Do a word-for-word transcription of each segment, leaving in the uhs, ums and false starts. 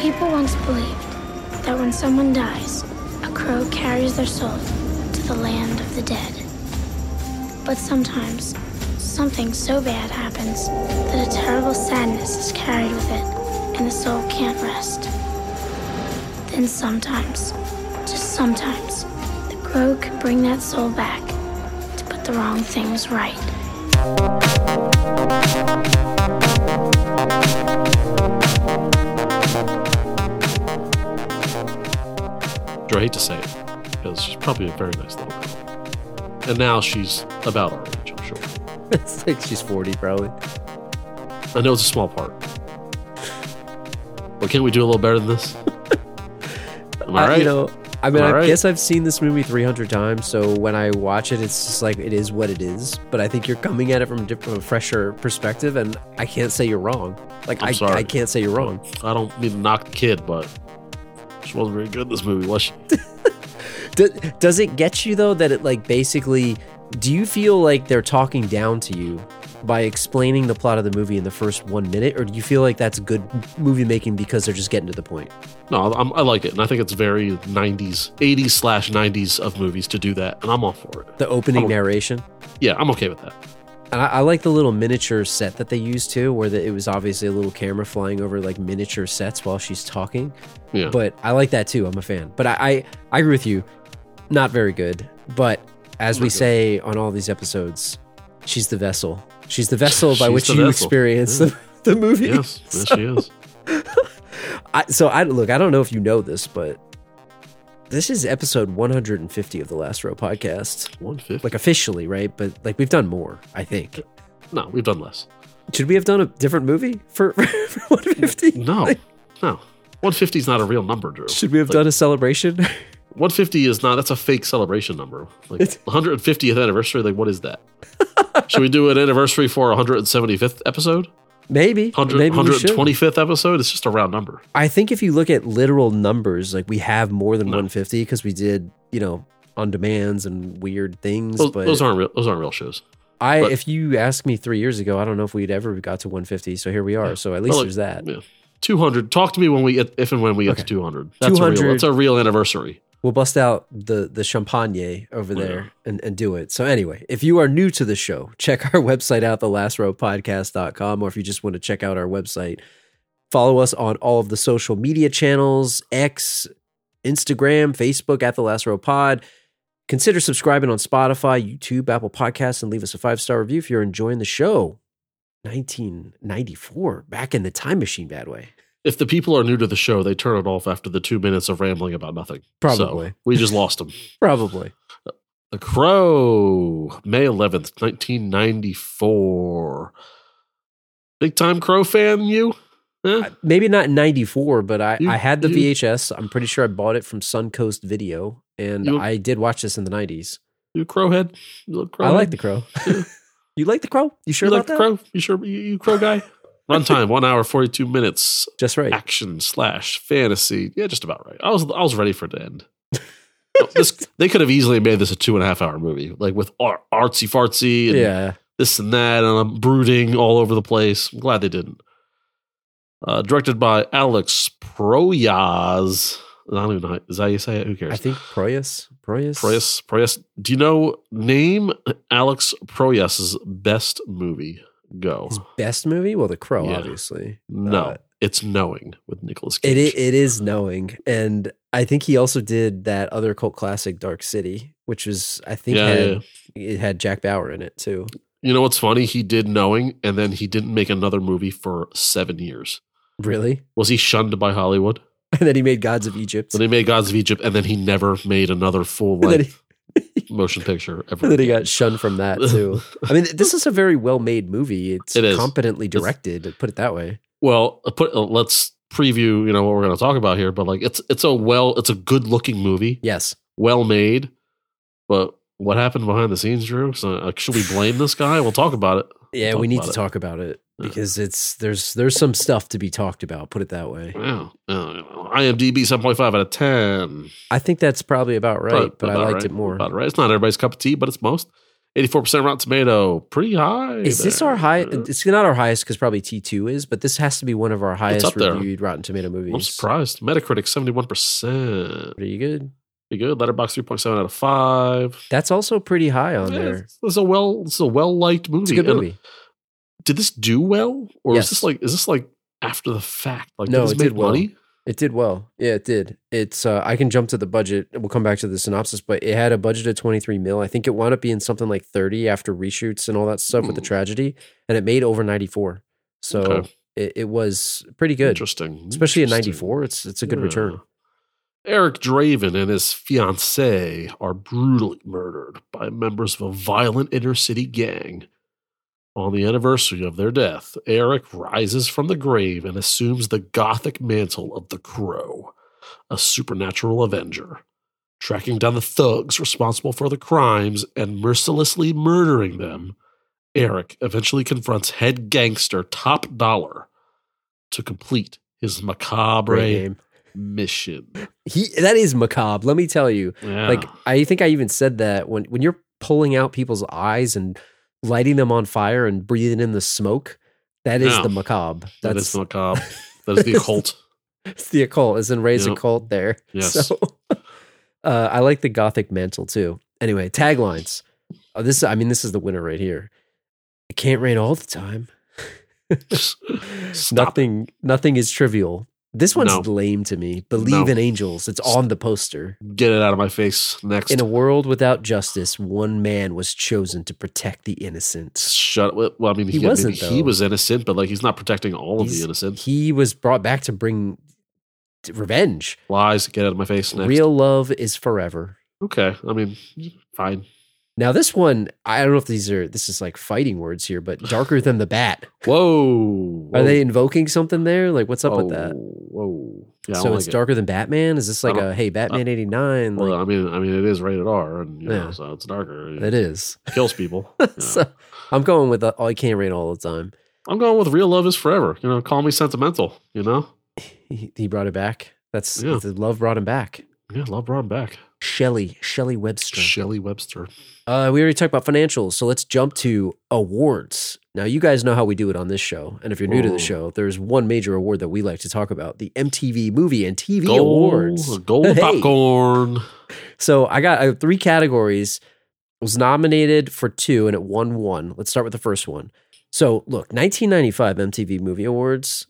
People once believed that when someone dies, a crow carries their soul to the land of the dead. But sometimes, something so bad happens that a terrible sadness is carried with it, and the soul can't rest. Then sometimes, just sometimes, the crow can bring that soul back to put the wrong things right. I hate to say it, because she's probably a very nice little girl. And now she's about our age, I'm sure. It's like she's forty, probably. I know it's a small part. But can't we do a little better than this? Am I uh, right? You know, I mean, I right? guess I've seen this movie three hundred times, so when I watch it, it's just like, it is what it is. But I think you're coming at it from a, different, a fresher perspective, and I can't say you're wrong. Like, I'm I, sorry. I can't say you're wrong. I don't mean to knock the kid, but she wasn't very good in this movie, was she? Do, does it get you, though, that it, like, basically, do you feel like they're talking down to you by explaining the plot of the movie in the first one minute, or do you feel like that's good movie making because they're just getting to the point? No, I'm, I like it, and I think it's very nineties, eighties slash nineties of movies to do that, and I'm all for it. The opening I'm, narration? Yeah, I'm okay with that. And I, I like the little miniature set that they used too, where the, it was obviously a little camera flying over like miniature sets while she's talking. Yeah. But I like that too. I'm a fan. But I, I, I agree with you. Not very good. But as we say on all these episodes, she's the vessel. She's the vessel by She's which the you vessel. experience Yeah. the, the movie. Yes, yes, So- she is. I, so I look. I don't know if you know this, but this is episode one hundred fifty of the Last Row podcast. one fifty? Like officially, right? But like we've done more. I think. No, we've done less. Should we have done a different movie for, for one fifty? No, Like, no. one fifty is not a real number, Drew. should we have Like, done a celebration? one fifty is not, that's a fake celebration number. Like It's- one hundred fiftieth anniversary, like what is that? Should we do an anniversary for one hundred seventy-fifth episode? Maybe. one hundred, Maybe we should. one hundred twenty-fifth episode? It's just a round number. I think if you look at literal numbers, like we have more than No. one fifty because we did, you know, on demands and weird things. Those, but those aren't real. Those aren't real shows. I, but- if you asked me three years ago, I don't know if we'd ever got to one fifty. So here we are. So at least Well, there's that. Yeah. two hundred. Talk to me when we get, if and when we get Okay. to two hundred. That's a real, two hundred. that's a real anniversary. We'll bust out the the champagne over there Yeah. and, and do it. So anyway, if you are new to the show, check our website out, the last row podcast dot com, or if you just want to check out our website, follow us on all of the social media channels, X, Instagram, Facebook at The Last Row Pod. Consider subscribing on Spotify, YouTube, Apple Podcasts, and leave us a five-star review if you're enjoying the show. nineteen ninety-four, back in the time machine, bad way. If the people are new to the show, they turn it off after the two minutes of rambling about nothing. Probably. So we just lost them. Probably. The Crow, May eleventh, nineteen ninety-four. Big time Crow fan, you? Eh? Maybe not in ninety-four, but I, You- I had the you- V H S. I'm pretty sure I bought it from Suncoast Video, and You- I did watch this in the nineties. You a crowhead? You a crowhead? I like the Crow. You like the Crow? You sure You about like that? the Crow? You sure? You, you Crow guy? Runtime one hour forty-two minutes. Just right. Action slash fantasy. Yeah, just about right. I was I was ready for it to end. this, they could have easily made this a two and a half hour movie, like with ar- artsy fartsy and Yeah. this and that, and I'm brooding all over the place. I'm glad they didn't. Uh, directed by Alex Proyas. I don't even know. Is that how you say it? Who cares? I think Proyas. Proyas. Proyas. Proyas. Do you know, name Alex Proyas's best movie? Go. His best movie? Well, The Crow, Yeah. obviously. No, Uh, it's Knowing with Nicolas it, Cage. i- it is Knowing. And I think he also did that other cult classic, Dark City, which was, I think, Yeah, had, it had Jack Bauer in it, too. You know what's funny? He did Knowing, and then he didn't make another movie for seven years. Really? Was he shunned by Hollywood? And then he made Gods of Egypt. Then he made Gods of Egypt, and then he never made another full And then length he- motion picture ever. And then he again. got shunned from that too. I mean, this is a very well made movie. It's It is. competently directed, put it that way. Well, uh, put, uh, let's preview. You know what we're going to talk about here, but like it's it's a well, it's a good looking movie, Yes. well made. But what happened behind the scenes, Drew? So uh, should we blame this guy? We'll talk about it. Yeah, Talk we need about to it. talk about it Yeah. because it's there's there's some stuff to be talked about, put it that way. Yeah, uh, IMDb seven point five out of ten. I think that's probably about right, Probably but I about liked right. it more. About right. It's not everybody's cup of tea, but it's most. eighty-four percent Rotten Tomato. Pretty high. Is this there. our high? It's not our highest because probably T two is, but this has to be one of our highest up there. reviewed Rotten Tomato movies. I'm surprised. Metacritic, seventy-one percent. Pretty good. Pretty good. Letterboxd, three point seven out of five. That's also pretty high on Yeah, there. It's, it's a well, it's a well-liked movie. It's a good And movie. Did this do well? Or Yes. is this like, is this like after the fact? Like, No, did this it make did well. money? It did well. Yeah, it did. It's uh, I can jump to the budget. We'll come back to the synopsis, but it had a budget of twenty-three mil. I think it wound up being something like thirty after reshoots and all that stuff with the Hmm. tragedy, and it made over ninety-four. So Okay. it, it was pretty good, Interesting. especially at Interesting. ninety-four. It's it's a good Yeah. return. Eric Draven and his fiancée are brutally murdered by members of a violent inner city gang. On the anniversary of their death, Eric rises from the grave and assumes the gothic mantle of the Crow, a supernatural avenger. Tracking down the thugs responsible for the crimes and mercilessly murdering them, Eric eventually confronts head gangster Top Dollar to complete his macabre Great name. mission. He that is macabre. Let me tell you. Yeah. Like I think I even said that when when you're pulling out people's eyes and lighting them on fire and breathing in the smoke, that is Yeah. the macabre. that That's is the macabre. That is the occult. it's the occult. It's in raise Yep. a cult there. Yes. So uh, I like the gothic mantle too. Anyway, taglines. Oh, this I mean, this is the winner right here. It can't rain all the time. Stop. Nothing nothing is trivial. This one's No. lame to me. Believe No. in angels. It's on the poster. Get it out of my face. Next. In a world without justice, one man was chosen to protect the innocent. Shut Well, I mean, He he, wasn't, maybe he though. was innocent, but like he's not protecting all of He's- the innocent. He was brought back to bring t- revenge. Lies. Get out of my face. Next. Real love is forever. Okay. I mean, fine. Now this one, I don't know if these are this is like fighting words here, but darker than the bat. Whoa. Are Whoa. they invoking something there? Like what's up with that? Whoa. Yeah, I So don't it's like it. darker than Batman? Is this like I a don't- hey Batman eighty-nine? Well, Like I mean, I mean, it is rated R, and you Yeah. know, so it's darker. it is. It kills people. you know. So I'm going with the, oh, I can't rain all the time. I'm going with real love is forever. You know, call me sentimental. You know, He, he brought it back. That's Yeah. the love brought him back. yeah, love brought him back. Shelley, Shelley Webster. Shelley Webster. Uh, we already talked about financials, so let's jump to awards. Now, you guys know how we do it on this show, and if you're new to the Whoa. show, there's one major award that we like to talk about: the M T V Movie and T V Gold, Awards. gold Hey. popcorn. So I got I have three categories. Was nominated for two, and it won one. Let's start with the first one. So, look, nineteen ninety-five M T V Movie Awards,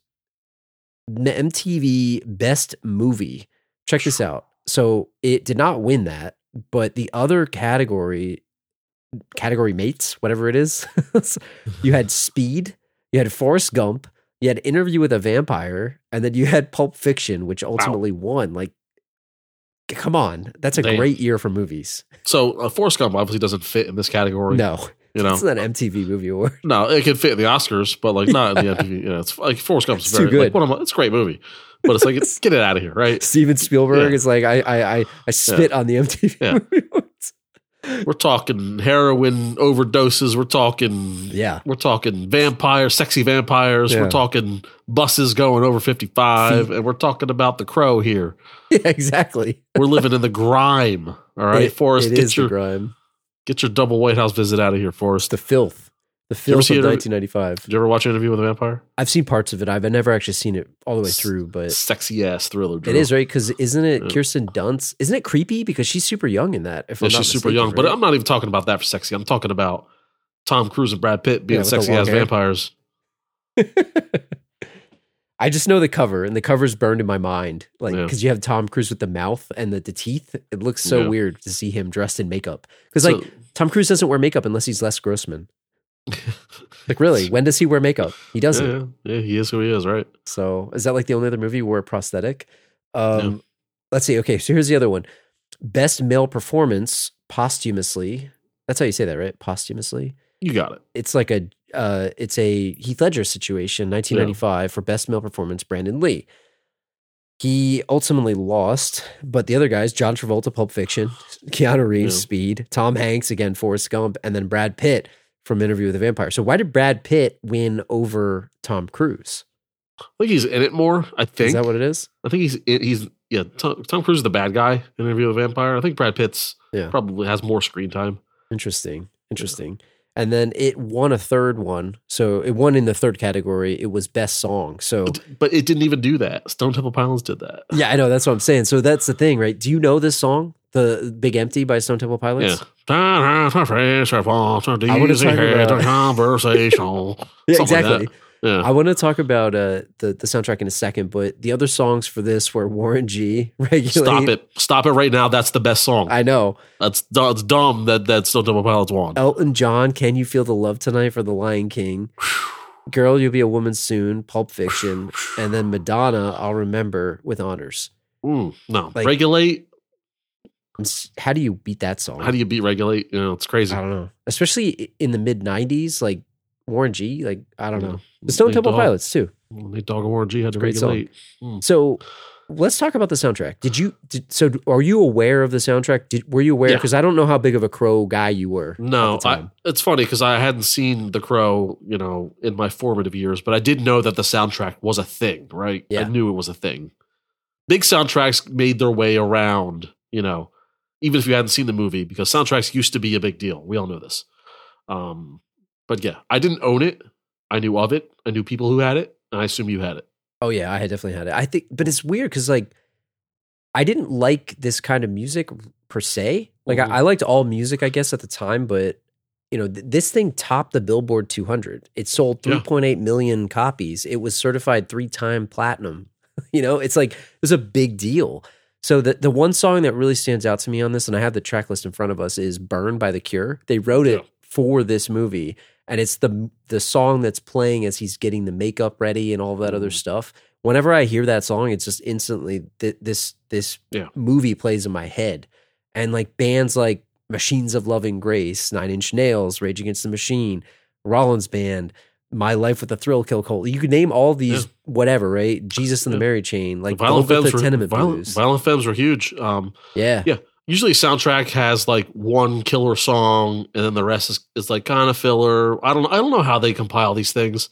M T V Best Movie. Check this out. So it did not win that, but the other category, category mates, whatever it is, you had Speed, you had Forrest Gump, you had Interview with a Vampire, and then you had Pulp Fiction, which ultimately won. Like, come on, that's a Damn. great year for movies. So uh, Forrest Gump obviously doesn't fit in this category. No, you know, it's not an M T V Movie Award. no, it could fit in the Oscars, but like not in the M T V. You know, it's like Forrest Gump's It's very too good. Like, one of my, it's a great movie, but it's like it's, get it out of here, right? Steven Spielberg Yeah. is like, I, I, I, I spit on the M T V Yeah. Movie Awards. We're talking heroin overdoses. We're talking, Yeah. we're talking vampires, sexy vampires. Yeah. We're talking buses going over fifty-five, Feet. and we're talking about the Crow here. Yeah, exactly. We're living in the grime. All right, It- Forrest, it get is the your grime. get your double White House visit out of here, Forrest. The filth. The you ever filth see of it- nineteen ninety-five. Did you ever watch Interview with a Vampire? I've seen parts of it. I've never actually seen it all the way through, but Sexy ass thriller. it is, right? Because isn't it Yeah. Kirsten Dunst? Isn't it creepy? Because she's super young in that. If Yeah, I'm not she's super mistaken, young, but right? I'm not even talking about that for sexy. I'm talking about Tom Cruise and Brad Pitt being Yeah, with the sexy long ass hair. vampires. I just know the cover, and the cover's burned in my mind. Like, Yeah. because you have Tom Cruise with the mouth and the, the teeth. It looks so Yeah. weird to see him dressed in makeup. Because, So- like, Tom Cruise doesn't wear makeup unless he's Les Grossman. Like, really, when does he wear makeup? He doesn't. Yeah, yeah, yeah, he is who he is, right? So, is that like the only other movie where a prosthetic? Um, Yeah. Let's see. Okay, so here's the other one: Best Male Performance posthumously. That's how you say that, right? Posthumously. You got it. It's like a uh, it's a Heath Ledger situation, nineteen ninety-five, for Best Male Performance, Brandon Lee. He ultimately lost, but the other guys, John Travolta, Pulp Fiction, Keanu Reeves, Yeah. Speed, Tom Hanks, again, Forrest Gump, and then Brad Pitt from Interview with a Vampire. So why did Brad Pitt win over Tom Cruise? I think he's in it more. I think. Is that what it is? I think he's in, he's yeah. Tom, Tom Cruise is the bad guy in Interview with a Vampire. I think Brad Pitt's Yeah. probably has more screen time. Interesting. Interesting. And then it won a third one. So it won in the third category. It was best song. So, But it didn't even do that. Stone Temple Pilots did that. yeah, I know. That's what I'm saying. So that's the thing, right? Do you know this song, The Big Empty by Stone Temple Pilots? Yeah. I want to talk about- conversational. Yeah, Something like exactly. that. Yeah. I want to talk about uh, the, the soundtrack in a second, but the other songs for this were Warren G. Regulate. Stop it. Stop it right now. That's the best song. I know. That's du- it's dumb that, that Stone Temple Pilots won. Elton John, Can You Feel the Love Tonight for The Lion King. Girl, You'll Be a Woman Soon, Pulp Fiction. And then Madonna, I'll Remember with honors. Mm, no. Like- Regulate. It's- How do you beat that song? How do you beat Regulate? You know, it's crazy. I don't know. Especially in the mid nineties, like Warren G, like, I don't Yeah. know. The Stone Nate Temple Dogg- Pilots too. Nate Dogg and Warren G had to Great song. regulate. Mm. So let's talk about the soundtrack. Did you, did, so are you aware of the soundtrack? Did, were you aware? Yeah. Because I don't know how big of a Crow guy you were. No, at the I, time. it's funny because I hadn't seen The Crow, you know, in my formative years, but I did know that the soundtrack was a thing, right? Yeah. I knew it was a thing. Big soundtracks made their way around, you know, even if you hadn't seen the movie, because soundtracks used to be a big deal. We all know this. Um, but yeah, I didn't own it. I knew of it. I knew people who had it, and I assume you had it. Oh yeah, I had definitely had it. I think, but it's weird because like I didn't like this kind of music per se. Like Mhm. I, I liked all music, I guess, at the time, but you know, th- this thing topped the Billboard two hundred. It sold Yeah. three point eight million copies. It was certified three-time platinum. You know, it's like it was a big deal. So the the one song that really stands out to me on this, and I have the track list in front of us, is "Burn" by The Cure. They wrote it Yeah. for this movie, and it's the the song that's playing as he's getting the makeup ready and all that other Mhm. stuff. Whenever I hear that song, it's just instantly th- this this Yeah. movie plays in my head. And like bands like Machines of Loving Grace, Nine Inch Nails, Rage Against the Machine, Rollins Band, My Life with the Thrill Kill Cult. You could name all these, Yeah. whatever, right? Jesus and the Yeah. Mary Chain, like Violent Velvet Femmes the were Tenement violent, Blues. Violent Femmes were huge. Um, Yeah. Yeah. Usually a soundtrack has like one killer song and then the rest is, is like kind of filler. I don't I don't know how they compile these things,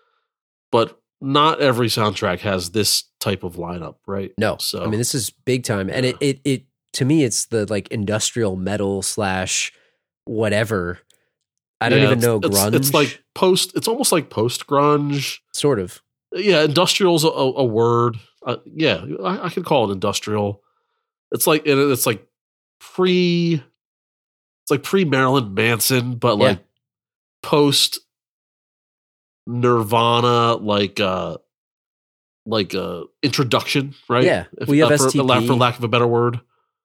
but not every soundtrack has this type of lineup, right? No, So I mean this is big time, and it, it it to me it's the like industrial metal slash whatever. I don't yeah, even it's- know it's, grunge. It's like post. It's almost like post grunge. sort of. Yeah, industrial's a, a word. Uh, yeah, I, I could call it industrial. It's like it, it's like pre. It's like pre Marilyn Manson, but Yeah. like post Nirvana, like uh, like uh, introduction, right? Yeah. If, We have uh, for, S T P. la- for lack of a better word.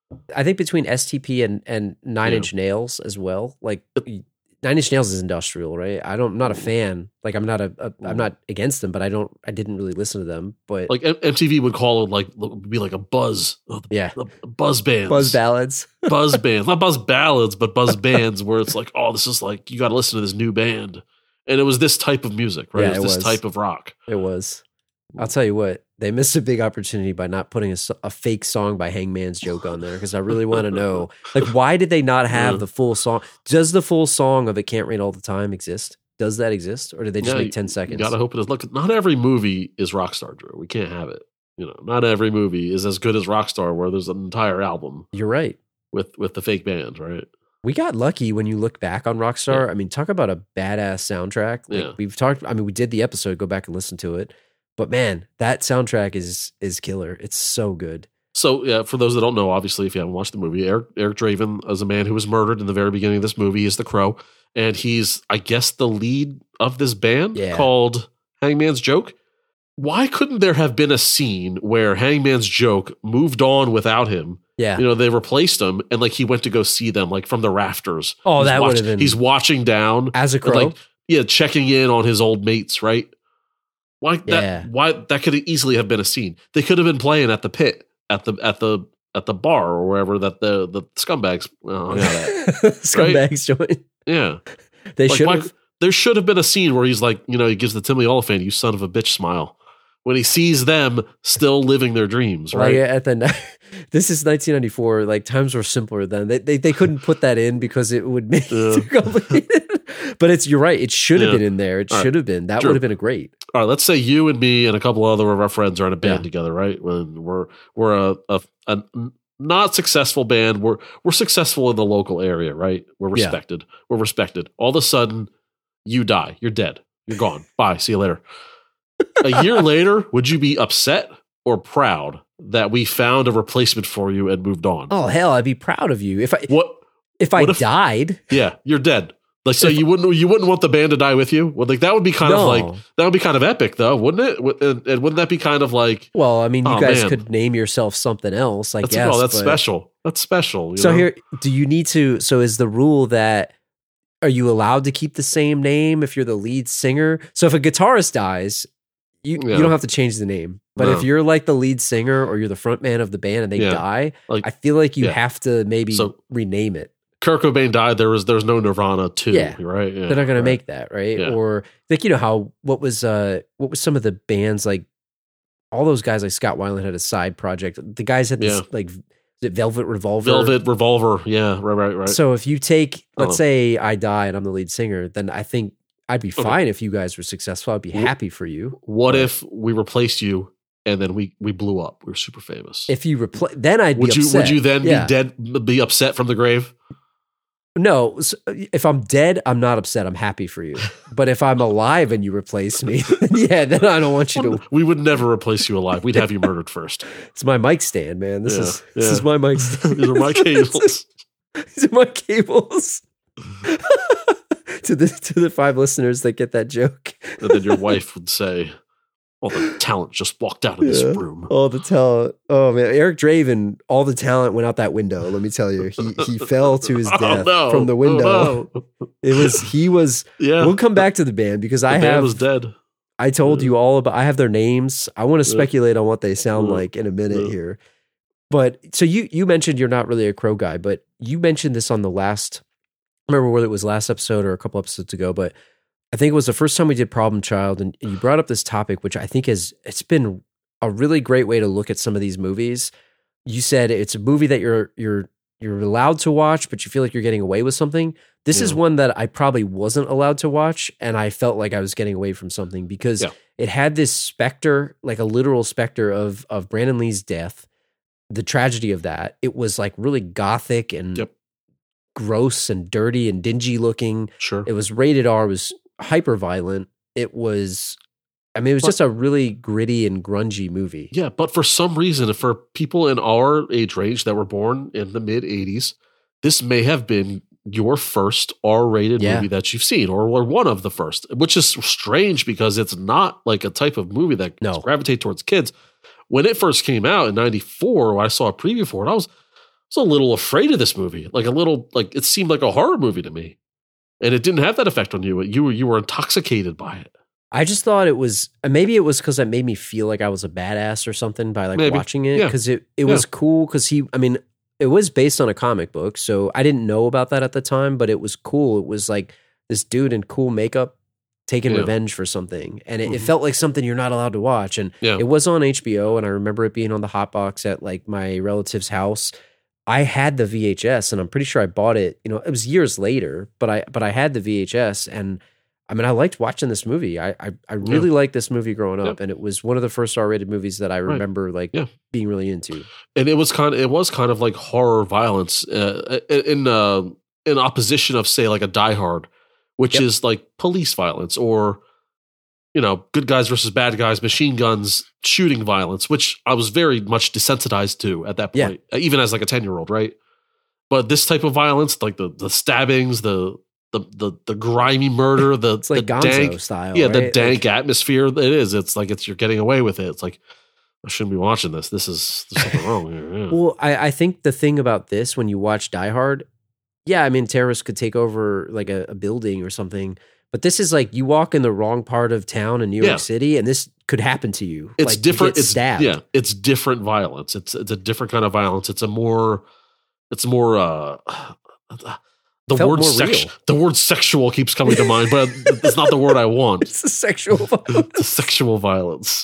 I think between S T P and and Nine Yeah. Inch Nails as well. Like Nine Inch Nails is industrial, right? I don't. I'm not a fan. Like I'm not a. a I'm not against them, but I don't. I didn't really listen to them. But Like M- MTV would call it like would be like a buzz, oh, the- yeah, the buzz bands, buzz ballads. buzz bands, not buzz ballads, but buzz bands, where it's like, oh, this is like you got to listen to this new band, and it was this type of music, right? Yeah, it it was this was. type of rock. It was. I'll tell you what. They missed a big opportunity by not putting a, s- a fake song by Hangman's Joke on there because I really want to know, like, why did they not have Yeah. the full song? Does the full song of "It Can't Rain All the Time" exist? Does that exist, or did they just Yeah, make ten seconds? You gotta hope it is. Look, not every movie is Rockstar, Drew. We can't have it. You know, not every movie is as good as Rockstar, where there's an entire album You're right. with with the fake band, right? We got lucky when you look back on Rockstar. I mean, talk about a badass soundtrack. Like, Yeah. we've talked. I mean, we did the episode. Go back and listen to it. But man, that soundtrack is is killer. It's so good. So, yeah, for those that don't know, obviously, if you haven't watched the movie, Eric, Eric Draven is a man who was murdered in the very beginning of this movie. He's the Crow, and he's, I guess, the lead of this band Yeah. called Hangman's Joke. Why couldn't there have been a scene where Hangman's Joke moved on without him? Yeah. You know, they replaced him, and like he went to go see them, like from the rafters. Oh, He's that watch- would've been- He's watching down, As a and, Crow. like, yeah, checking in on his old mates, right? Why that? Yeah. Why that could easily have been a scene. They could have been playing at the pit, at the at the at the bar or wherever that the the scumbags. Oh, yeah, that. Scumbags joint. yeah. They Like, should why- have. there should have been a scene where he's like, you know, he gives the Timothy Oliphant, "You son of a bitch" smile when he sees them still living their dreams, right? Like at the this is nineteen ninety-four. Like times were simpler then. They they, they couldn't put that in because it would make Yeah. it too complicated. But it's you're right. It should have Yeah. been in there. It All right. should have been. That True. would have been a great. All right, let's say you and me and a couple other of our friends are in a band Yeah. together, right? When we're we're a, a, a not successful band. We're we're successful in the local area, right? We're Yeah. respected. We're respected. All of a sudden, you die. You're dead. You're gone. Bye. See you later. A year later, would you be upset or proud that we found a replacement for you and moved on? Oh hell, I'd be proud of you if I What? if I what if- died. Yeah, you're dead. Like, so you wouldn't you wouldn't want the band to die with you? Well, like that would be kind No. of like that would be kind of epic, though, wouldn't it? Would- And, and wouldn't that be kind of like Well, I mean, you Oh, guys man. could name yourself something else, I that's, guess. oh, that's but- special. That's special. you So know? here, do you need to? So is the rule that are you allowed to keep the same name if you're the lead singer? So if a guitarist dies, you Yeah. you don't have to change the name. But No. if you're like the lead singer or you're the front man of the band and they Yeah. die, Like, I feel like you yeah. have to maybe So- rename it. Kurt Cobain died. There was there's no Nirvana too. Yeah. Right. Yeah, They're not going to right. make that, right? Yeah. Or like you know how what was uh what was some of the bands like all those guys like Scott Weiland had a side project. The guys had this Yeah. like is it Velvet Revolver. Velvet Revolver. Yeah. Right. Right. Right. So if you take, let's Oh. say I die and I'm the lead singer, then I think I'd be Okay. fine if you guys were successful. I'd be Wh- happy for you. what but- if we replaced you and then we we blew up? We were super famous. If you replace, then I'd would be you upset. would you then Yeah. be dead? Be upset from the grave? No, s- if I'm dead, I'm not upset. I'm happy for you. But if I'm alive and you replace me, then yeah, then I don't want you to. We would never replace you alive. We'd have you murdered first. It's my mic stand, man. This Yeah, is this yeah. is my mic stand. These are my cables. These are my cables. to the to the five listeners that get that joke. And then your wife would say, "All the talent just walked out of this Yeah. room." All the talent. Oh man, Eric Draven, all the talent went out that window. Let me tell you, he he fell to his Oh, death no. from the window. Oh, no. It was he was. Yeah. We'll come back to the band because the I band have. was dead. I told Yeah. you all about. I have their names. I want to Yeah. speculate on what they sound Yeah. like in a minute Yeah. here. But so you you mentioned you're not really a Crow guy, but you mentioned this on the last. I remember whether it was last episode or a couple episodes ago, but I think it was the first time we did Problem Child, and you brought up this topic, which I think is it's been a really great way to look at some of these movies. You said it's a movie that you're you're you're allowed to watch, but you feel like you're getting away with something. This is Yeah. one that I probably wasn't allowed to watch, and I felt like I was getting away from something because Yeah. it had this specter, like a literal specter of of Brandon Lee's death, the tragedy of that. It was like really gothic and Yep. gross and dirty and dingy looking. Sure. It was rated R, it was hyper violent. It was, I mean, it was But- just a really gritty and grungy movie. Yeah, but for some reason, for people in our age range that were born in the mid eighties, this may have been your first R-rated Yeah. movie that you've seen, or, or one of the first, which is strange because it's not like a type of movie that No. gravitate towards kids. When it first came out in ninety-four, when I saw a preview for it, I was, I was a little afraid of this movie. Like a little, like it seemed like a horror movie to me. And it didn't have that effect on you. You were, you were intoxicated by it. I just thought it was, uh, maybe it was because it made me feel like I was a badass or something by like Maybe. watching it. Yeah. Because it, it Yeah. was cool because he, I mean, it was based on a comic book. So I didn't know about that at the time, but it was cool. It was like this dude in cool makeup taking Yeah. revenge for something. And it, it Mhm. felt like something you're not allowed to watch. And Yeah. it was on H B O. And I remember it being on the hot box at like my relative's house. I had the V H S and I'm pretty sure I bought it, you know, it was years later, but I, but I had the V H S and I mean, I liked watching this movie. I, I, I really liked this movie growing up, Yeah. and it was one of the first R-rated movies that I Right. remember like Yeah. being really into. And it was kind of, it was kind of like horror violence uh, in uh, in opposition of, say, like a Die Hard, which Yep. is like police violence or, you know, good guys versus bad guys, machine guns, shooting violence, which I was very much desensitized to at that Yeah. point, even as like a ten year old, right? But this type of violence, like the the stabbings, the the the, the grimy murder, the It's like the Gonzo dank, style. yeah, the right? dank Like, atmosphere. It is. It's like it's you're getting away with it. It's like I shouldn't be watching this. This is there's something wrong here. Yeah. well, I, I think the thing about this, when you watch Die Hard, yeah, I mean, terrorists could take over like a, a building or something, but this is like you walk in the wrong part of town in New Yeah. York City, and this could happen to you. It's Like, you different. get It's stabbed. yeah. It's different violence. It's it's a different kind of violence. It's a more. It's more. uh The Felt word more sex, real. the word sexual keeps coming to mind, but it's not the word I want. It's a sexual violence. The sexual violence.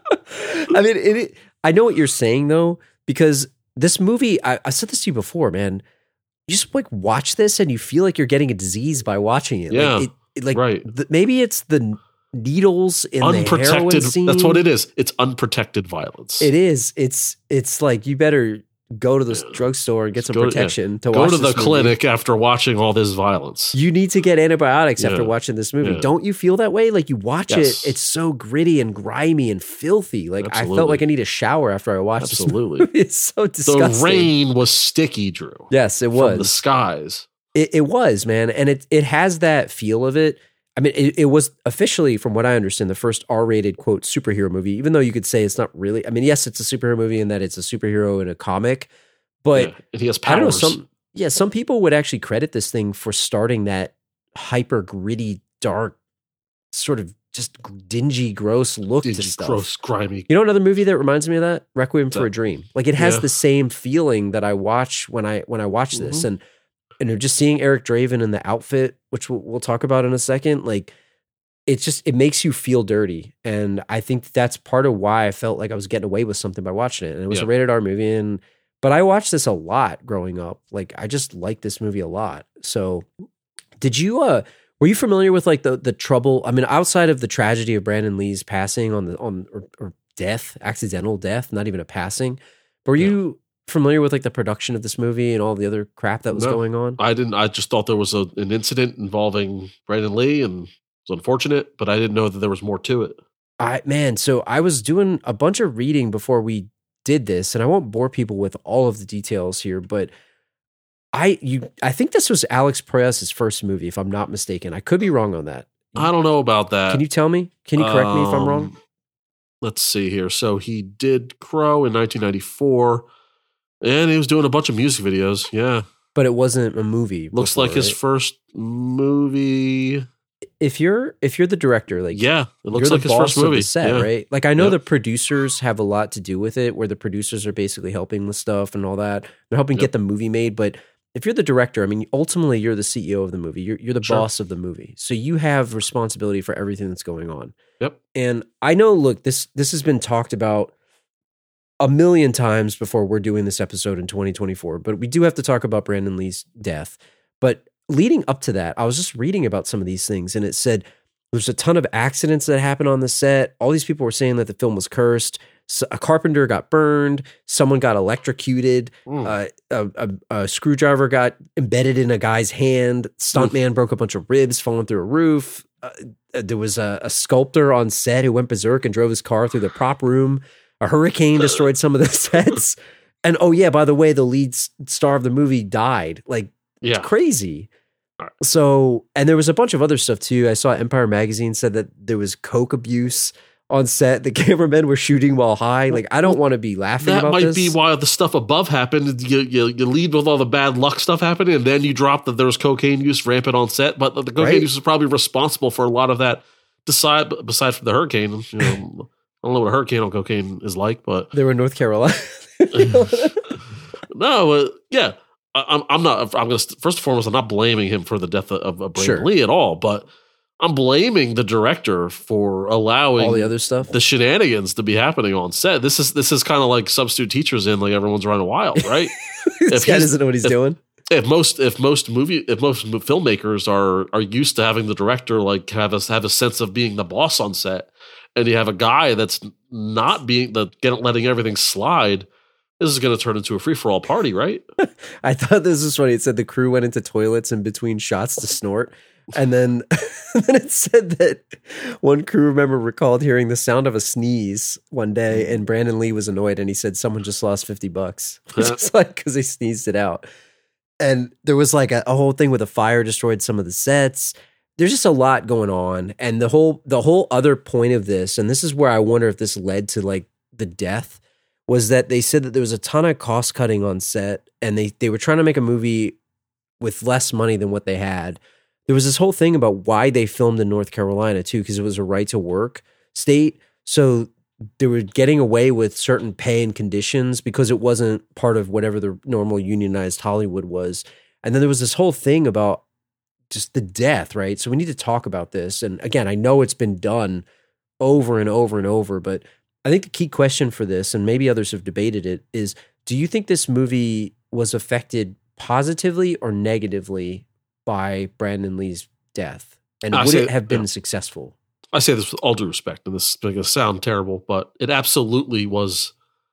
I mean, it, it, I know what you're saying though, because this movie, I, I said this to you before, man. You just like watch this and you feel like you're getting a disease by watching it. Yeah, like, it, it- like right. the, maybe it's the needles in the heroin Unprotected. scene. That's what it is. It's unprotected violence. It is. It's it's like you better go to the Yeah. drugstore and get some Go to- protection to Go watch to the this movie. clinic after watching all this violence. You need to get antibiotics after Yeah. watching this movie. Yeah. Don't you feel that way? Like you watch Yes. it, it's so gritty and grimy and filthy. Like I felt Absolutely. like I need a shower after I watched Absolutely. this movie. It's so disgusting. The rain was sticky, Drew. Yes, it From was. the skies. It, it was, man, and it it has that feel of it. I mean, it, it was officially, from what I understand, the first R-rated quote superhero movie. Even though you could say it's not really. I mean, yes, it's a superhero movie in that it's a superhero in a comic, but Yeah. And he has I don't know. powers. Some yeah, some people would actually credit this thing for starting that hyper gritty, dark, sort of just dingy, gross look Dingy, to stuff. gross, grimy. You know another movie that reminds me of that? Requiem for That- a Dream. Like it has Yeah. the same feeling that I watch when I when I watch this, Mhm. and and just seeing Eric Draven in the outfit, which we'll, we'll talk about in a second, like it's just it makes you feel dirty, and I think that's part of why I felt like I was getting away with something by watching it. And it was Yeah. a rated R movie, and but I watched this a lot growing up. Like I just liked this movie a lot. So, did you uh? Were you familiar with like the the trouble? I mean, outside of the tragedy of Brandon Lee's passing on the on or, or death, accidental death, not even a passing. But were Yeah. you familiar with like the production of this movie and all the other crap that was No. going on? I didn't. I just thought there was a, an incident involving Brandon Lee, and it was unfortunate. But I didn't know that there was more to it. I man, so I was doing a bunch of reading before we did this, and I won't bore people with all of the details here, but I you I think this was Alex Proyas' first movie, if I'm not mistaken. I could be wrong on that. I don't know about that. Can you tell me? Can you correct me if I'm wrong? Um, Let's see here. So he did Crow in nineteen ninety-four, and he was doing a bunch of music videos. Yeah, But it wasn't a movie. looks before, like his right? first movie. If you're if you're the director, like Yeah, it looks you're like the his boss first movie. of the set, Yeah. right? Like I know Yep. the producers have a lot to do with it, where the producers are basically helping with stuff and all that. They're helping Yep. get the movie made. But if you're the director, I mean, ultimately you're the C E O of the movie. You're you're the Sure. boss of the movie, so you have responsibility for everything that's going on. Yep. And I know, look, this this has been talked about a million times before we're doing this episode in twenty twenty-four, but we do have to talk about Brandon Lee's death. But leading up to that, I was just reading about some of these things, and it said there's a ton of accidents that happened on the set. All these people were saying that the film was cursed. So a carpenter got burned. Someone got electrocuted. Mm. Uh, a, a, a screwdriver got embedded in a guy's hand. Stuntman broke a bunch of ribs falling through a roof. Uh, there was a, a sculptor on set who went berserk and drove his car through the prop room. A hurricane destroyed some of the sets. And oh yeah, by the way, the lead s- star of the movie died. Like Yeah, it's crazy. All right. So, and there was a bunch of other stuff too. I saw Empire Magazine said that there was coke abuse on set. The cameramen were shooting while high. Like, I don't want to be laughing that about might this. be why the stuff above happened. You, you you lead with all the bad luck stuff happening, and then you drop that there was cocaine use rampant on set. But the, the cocaine Right. use is probably responsible for a lot of that. Beside besides from the hurricane, you know, I don't know what a hurricane on cocaine is like, but They were in North Carolina. no, uh, yeah, I, I'm I'm not. I'm gonna first and foremost, I'm not blaming him for the death of, of Brandon Sure. Lee at all, but I'm blaming the director for allowing All the other stuff. the shenanigans to be happening on set. This is this is kind of like substitute teachers in like everyone's running wild, right? This if guy he's- doesn't know what he's if- doing. if most if most movie if most mo- filmmakers are are used to having the director like have a have a sense of being the boss on set, and you have a guy that's not being the getting letting everything slide, this is going to turn into a free for all party, right? I thought this was funny. It said the crew went into toilets in between shots to snort. And then, then it said that one crew member recalled hearing the sound of a sneeze one day, and Brandon Lee was annoyed, and he said someone just lost fifty bucks. Just like because they sneezed it out. And there was like a, a whole thing with a fire destroyed some of the sets. There's just a lot going on, and the whole the whole other point of this, and this is where I wonder if this led to like the death, was that they said that there was a ton of cost cutting on set, and they they were trying to make a movie with less money than what they had. There was this whole thing about why they filmed in North Carolina too, because it was a right to work state. So they were getting away with certain pay and conditions because it wasn't part of whatever the normal unionized Hollywood was. And then there was this whole thing about just the death, right? So we need to talk about this. And again, I know it's been done over and over and over, but I think the key question for this, and maybe others have debated it, is do you think this movie was affected positively or negatively by Brandon Lee's death? And I would say- it have been yeah. successful? I say this with all due respect, and this is going to sound terrible, but it absolutely was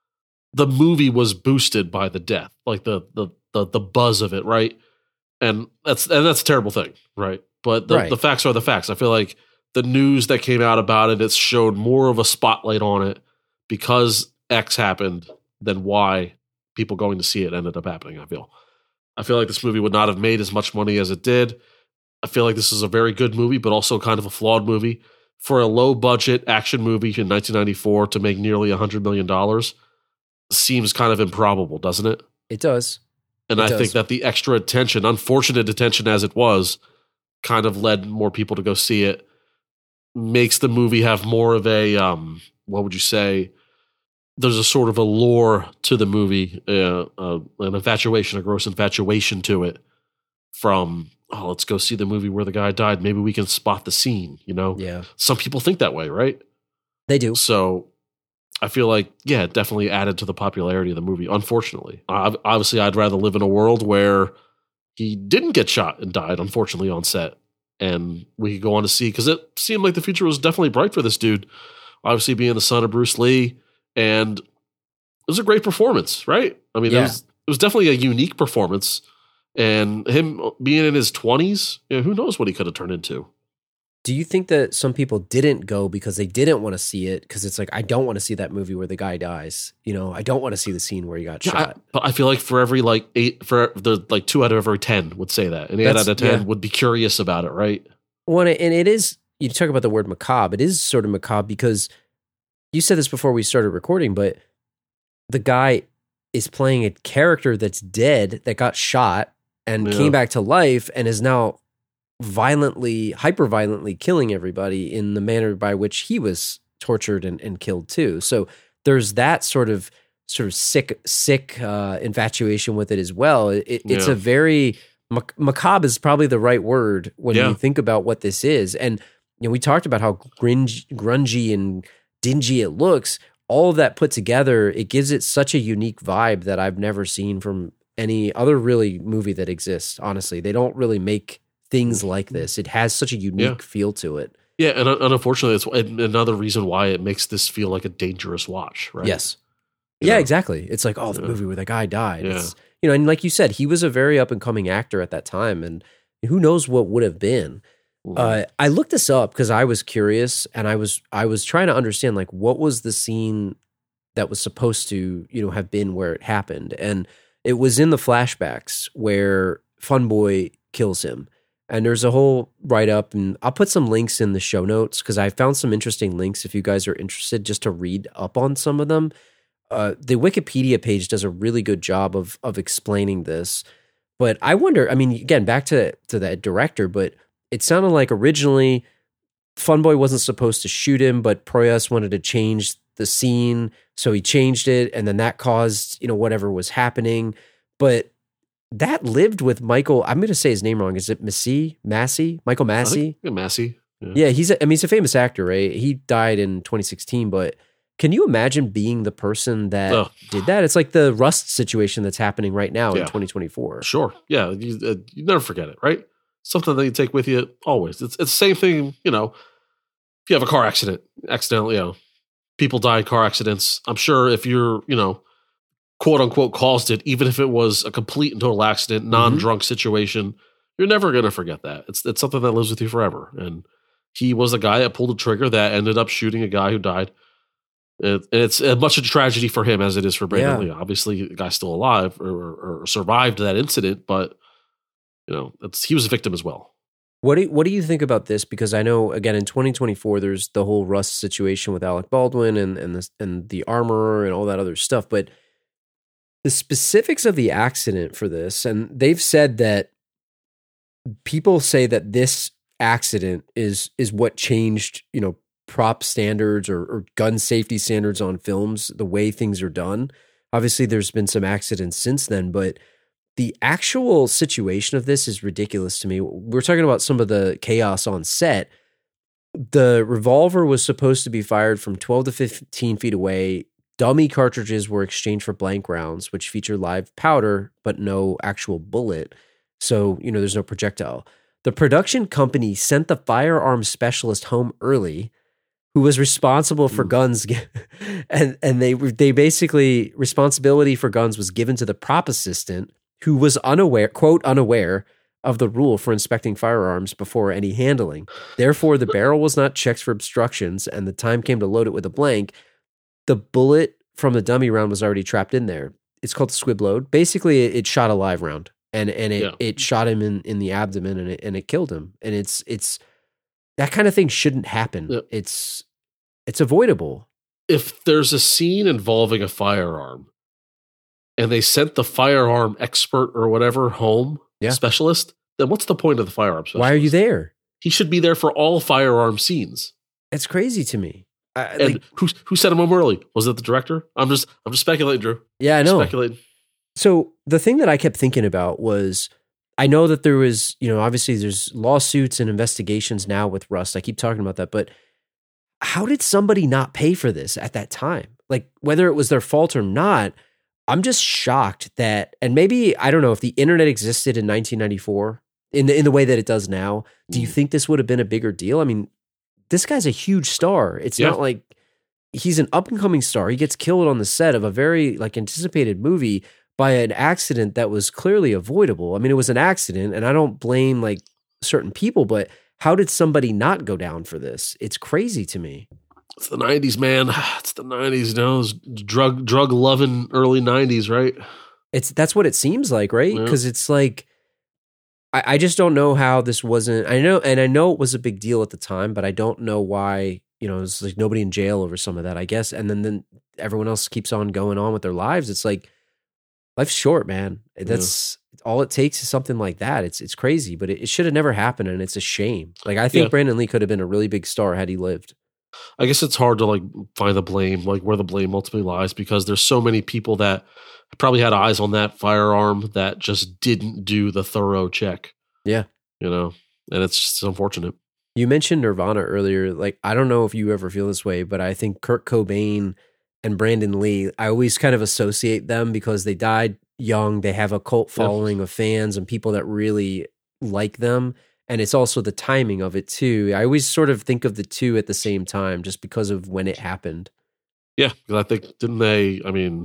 the movie was boosted by the death, like the the the, the buzz of it, right? And that's and that's a terrible thing, right? But the, Right. the facts are the facts. I feel like the news that came out about it, it's showed more of a spotlight on it because X happened than why people going to see it ended up happening, I feel. I feel like this movie would not have made as much money as it did. I feel like this is a very good movie, but also kind of a flawed movie. For a low-budget action movie in nineteen ninety-four to make nearly one hundred million dollars seems kind of improbable, doesn't it? It does. And It I does. think that the extra attention, unfortunate attention as it was, kind of led more people to go see it. Makes the movie have more of a, um, what would you say? There's a sort of a lore to the movie, uh, uh, an infatuation, a gross infatuation to it from, oh, let's go see the movie where the guy died. Maybe we can spot the scene, you know? Yeah. Some people think that way, right? They do. So I feel like, yeah, it definitely added to the popularity of the movie, unfortunately. Ob- Obviously, I'd rather live in a world where he didn't get shot and died, unfortunately, on set. And we could go on to see, because it seemed like the future was definitely bright for this dude. Obviously, being the son of Bruce Lee. And it was a great performance, right? I mean, Yeah. it, was, it was definitely a unique performance. And him being in his twenties, you know, who knows what he could have turned into. Do you think that some people didn't go because they didn't want to see it? Because it's like, I don't want to see that movie where the guy dies. You know, I don't want to see the scene where he got Yeah, I, shot. but I feel like for every like eight, for the like two out of every ten would say that, and eight That's- out of ten yeah. would be curious about it, right? Well, and it is, you talk about the word macabre. It is sort of macabre because you said this before we started recording, but the guy is playing a character that's dead, that got shot and Yeah. came back to life and is now violently, hyper violently killing everybody in the manner by which he was tortured and, and killed too. So there's that sort of sort of sick, sick uh, infatuation with it as well. It, it's Yeah. a very mac- macabre is probably the right word when Yeah. you think about what this is. And you know, we talked about how grungy, grungy and dingy it looks. All of that put together, it gives it such a unique vibe that I've never seen from any other really movie that exists. Honestly, they don't really make things like this. It has such a unique Yeah. feel to it. Yeah, and, and unfortunately, it's another reason why it makes this feel like a dangerous watch, right? Yes. You Yeah, know? exactly. It's like, oh, the Yeah. movie where the guy died. Yeah. It's, you know, and like you said, he was a very up and coming actor at that time, and who knows what would have been. Uh, I looked this up because I was curious, and I was I was trying to understand like what was the scene that was supposed to, you know, have been where it happened, and it was in the flashbacks where Funboy kills him. And there's a whole write up, and I'll put some links in the show notes because I found some interesting links if you guys are interested, just to read up on some of them. Uh, the Wikipedia page does a really good job of of explaining this, but I wonder. I mean, again, back to to that director, but it sounded like originally Funboy wasn't supposed to shoot him, but Proyas wanted to change the scene, so he changed it, and then that caused, you know, whatever was happening. But that lived with Michael. I'm going to say his name wrong. Is it Massey? Massey? Michael I Massey? think- yeah, Massey. Yeah. Yeah, he's. A, I mean, he's a famous actor, right? He died in twenty sixteen, but can you imagine being the person that Ugh. did that? It's like the Rust situation that's happening right now Yeah. in twenty twenty-four. Sure. Yeah, you, uh, you never forget it, right? Something that you take with you always. It's it's the same thing, you know. If you have a car accident, accidentally, you know, people die in car accidents. I'm sure if you're, you know, quote unquote caused it, even if it was a complete and total accident, non-drunk situation, you're never going to forget that. It's it's something that lives with you forever. And he was the guy that pulled the trigger that ended up shooting a guy who died. It, and it's as much a tragedy for him as it is for Brandon Yeah. Lee. Obviously, the guy's still alive or, or, or survived that incident, but you know, it's, he was a victim as well. What do you, what do you think about this? Because I know, again, in twenty twenty-four, there's the whole Rust situation with Alec Baldwin and and the, and the armorer and all that other stuff. But the specifics of the accident for this, and they've said that people say that this accident is is what changed, you know, prop standards or, or gun safety standards on films, the way things are done. Obviously, there's been some accidents since then, but the actual situation of this is ridiculous to me. We're talking about some of the chaos on set. The revolver was supposed to be fired from twelve to fifteen feet away. Dummy cartridges were exchanged for blank rounds, which feature live powder, but no actual bullet. So, you know, there's no projectile. The production company sent the firearms specialist home early, who was responsible for Mm. guns, and and they they basically responsibility for guns was given to the prop assistant, who was unaware, quote unaware, of the rule for inspecting firearms before any handling. Therefore, the barrel was not checked for obstructions, and the time came to load it with a blank. The bullet from the dummy round was already trapped in there. It's called the squib load. Basically, it, it shot a live round, and and it, Yeah. it shot him in, in the abdomen, and it and it killed him. And it's it's that kind of thing shouldn't happen. Yeah. It's it's avoidable. If there's a scene involving a firearm and they sent the firearm expert or whatever home, Yeah. specialist, then what's the point of the firearm specialist? Why are you there? He should be there for all firearm scenes. It's crazy to me. I, And like, who who sent him home early? Was it the director? I'm just I'm just speculating, Drew. yeah, I know. Speculating. So the thing that I kept thinking about was, I know that there was, you know, obviously there's lawsuits and investigations now with Rust. I keep talking about that, but how did somebody not pay for this at that time? Like, whether it was their fault or not, I'm just shocked that, and maybe, I don't know, if the internet existed in nineteen ninety-four in the, in the way that it does now, do you Mm. think this would have been a bigger deal? I mean, this guy's a huge star. It's Yeah. not like he's an up and coming star. He gets killed on the set of a very like anticipated movie by an accident that was clearly avoidable. I mean, it was an accident, and I don't blame like certain people, but how did somebody not go down for this? It's crazy to me. It's the nineties, man. It's the nineties, you know, it's drug drug loving early nineties, right? It's that's what it seems like, right? Yeah. Because it's like I, I just don't know how this wasn't. I know, and I know it was a big deal at the time, but I don't know why. You know, it's like nobody in jail over some of that, I guess. And then then everyone else keeps on going on with their lives. It's like life's short, man. That's all it takes is something like that. It's it's crazy, but it, it should have never happened, and it's a shame. Like I think Yeah. Brandon Lee could have been a really big star had he lived. I guess it's hard to like find the blame, like where the blame ultimately lies, because there's so many people that probably had eyes on that firearm that just didn't do the thorough check. Yeah. You know, and it's just unfortunate. You mentioned Nirvana earlier. Like, I don't know if you ever feel this way, but I think Kurt Cobain and Brandon Lee, I always kind of associate them because they died young. They have a cult following of fans and people that really like them. And it's also the timing of it too. I always sort of think of the two at the same time just because of when it happened. Yeah, because I think, didn't they, I mean,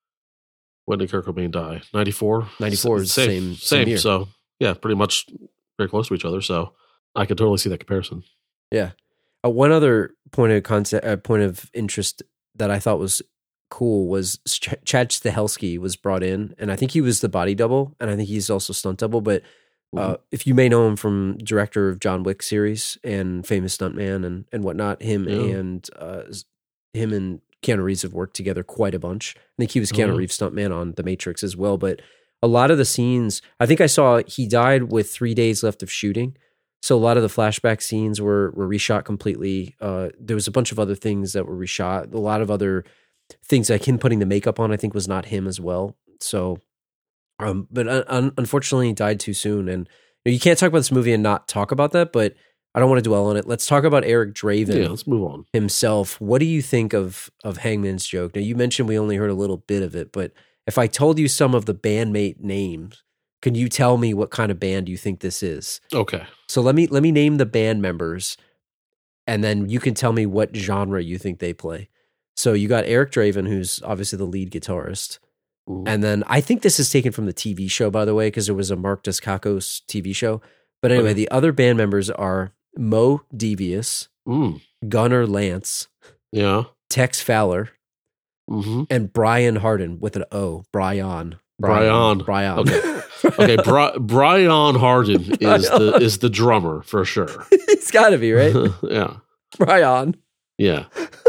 when did Kurt Cobain die? ninety-four? ninety-four is the same- same year. So, yeah, pretty much very close to each other. So I could totally see that comparison. Yeah. Uh, one other point of concept, uh, point of interest that I thought was cool was Ch- Chad Stahelski was brought in, and I think he was the body double, and I think he's also stunt double. But uh, Mhm. if you may know him from director of John Wick series and Famous Stuntman and and whatnot, him Yeah. and uh, him and Keanu Reeves have worked together quite a bunch. I think he was Keanu Oh, yeah. Reeves stuntman on The Matrix as well. But a lot of the scenes, I think I saw he died with three days left of shooting. So a lot of the flashback scenes were were reshot completely. Uh, there was a bunch of other things that were reshot. A lot of other things like him putting the makeup on, I think, was not him as well. So, um, but un- unfortunately, he died too soon. And you know, you can't talk about this movie and not talk about that. But I don't want to dwell on it. Let's talk about Eric Draven Yeah, let's move on. himself. What do you think of of Hangman's Joke? Now, you mentioned we only heard a little bit of it, but if I told you some of the bandmate names, can you tell me what kind of band you think this is? Okay. So let me let me name the band members, and then you can tell me what genre you think they play. So you got Eric Draven, who's obviously the lead guitarist, Ooh. and then I think this is taken from the T V show, by the way, because there was a Mark Dacascos T V show. But anyway, Okay. the other band members are Mo Devious, Mm, Gunnar Lance, yeah. Tex Fowler, hmm and Brian Harden with an O. Brian. Brian. Brian. Okay. Okay. Bri- Brian Harden is the is the drummer for sure. It's got to be, right? Yeah. Brian. Yeah.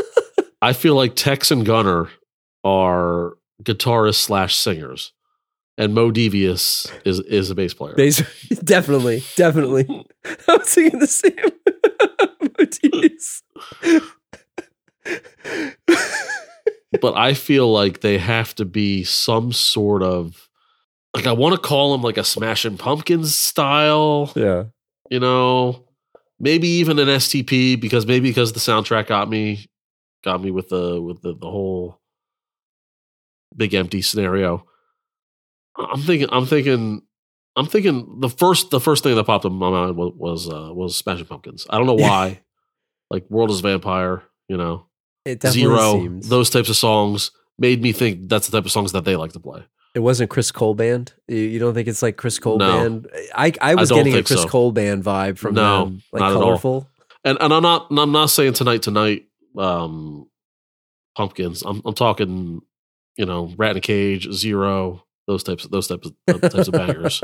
I feel like Tex and Gunnar are guitarists slash singers, and Mo Devious is is a bass player. Bass, definitely, definitely. I was thinking the same motifs. But I feel like they have to be some sort of, like, I want to call them like a Smashing Pumpkins style, Yeah. you know, maybe even an S T P, because maybe because the soundtrack got me, got me with the with the, the whole Big Empty scenario. I'm thinking, I'm thinking, I'm thinking the first the first thing that popped up in my mind was was, uh, was Smashing Pumpkins. I don't know why, like World is Vampire. you know, It definitely Zero, seems. those types of songs made me think that's the type of songs that they like to play. It wasn't Chris Cole band. You, you don't think it's like Chris Cole No. band? I I was I don't getting a think Chris so. Cole band vibe from No, them, like not at all. colorful. And and I'm not I'm not saying Tonight Tonight um, Pumpkins. I'm I'm talking, you know, Rat in a Cage, Zero, those types those types of those types of bangers.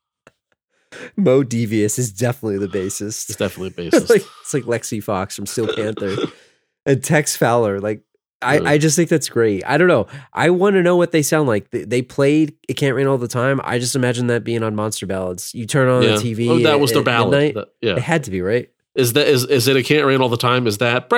Mo Devious is definitely the bassist. It's definitely a It's bassist. like, it's like Lexi Fox from Steel Panther and Tex Fowler. Like, I, Yeah. I just think that's great. I don't know. I want to know what they sound like. They, they played It Can't Rain All the Time. I just imagine that being on Monster Ballads. You turn on Yeah. the T V. Oh, that was at- their at ballad. midnight. That- yeah. It had to be, right? Is that is is it It Can't Rain All the Time? Is that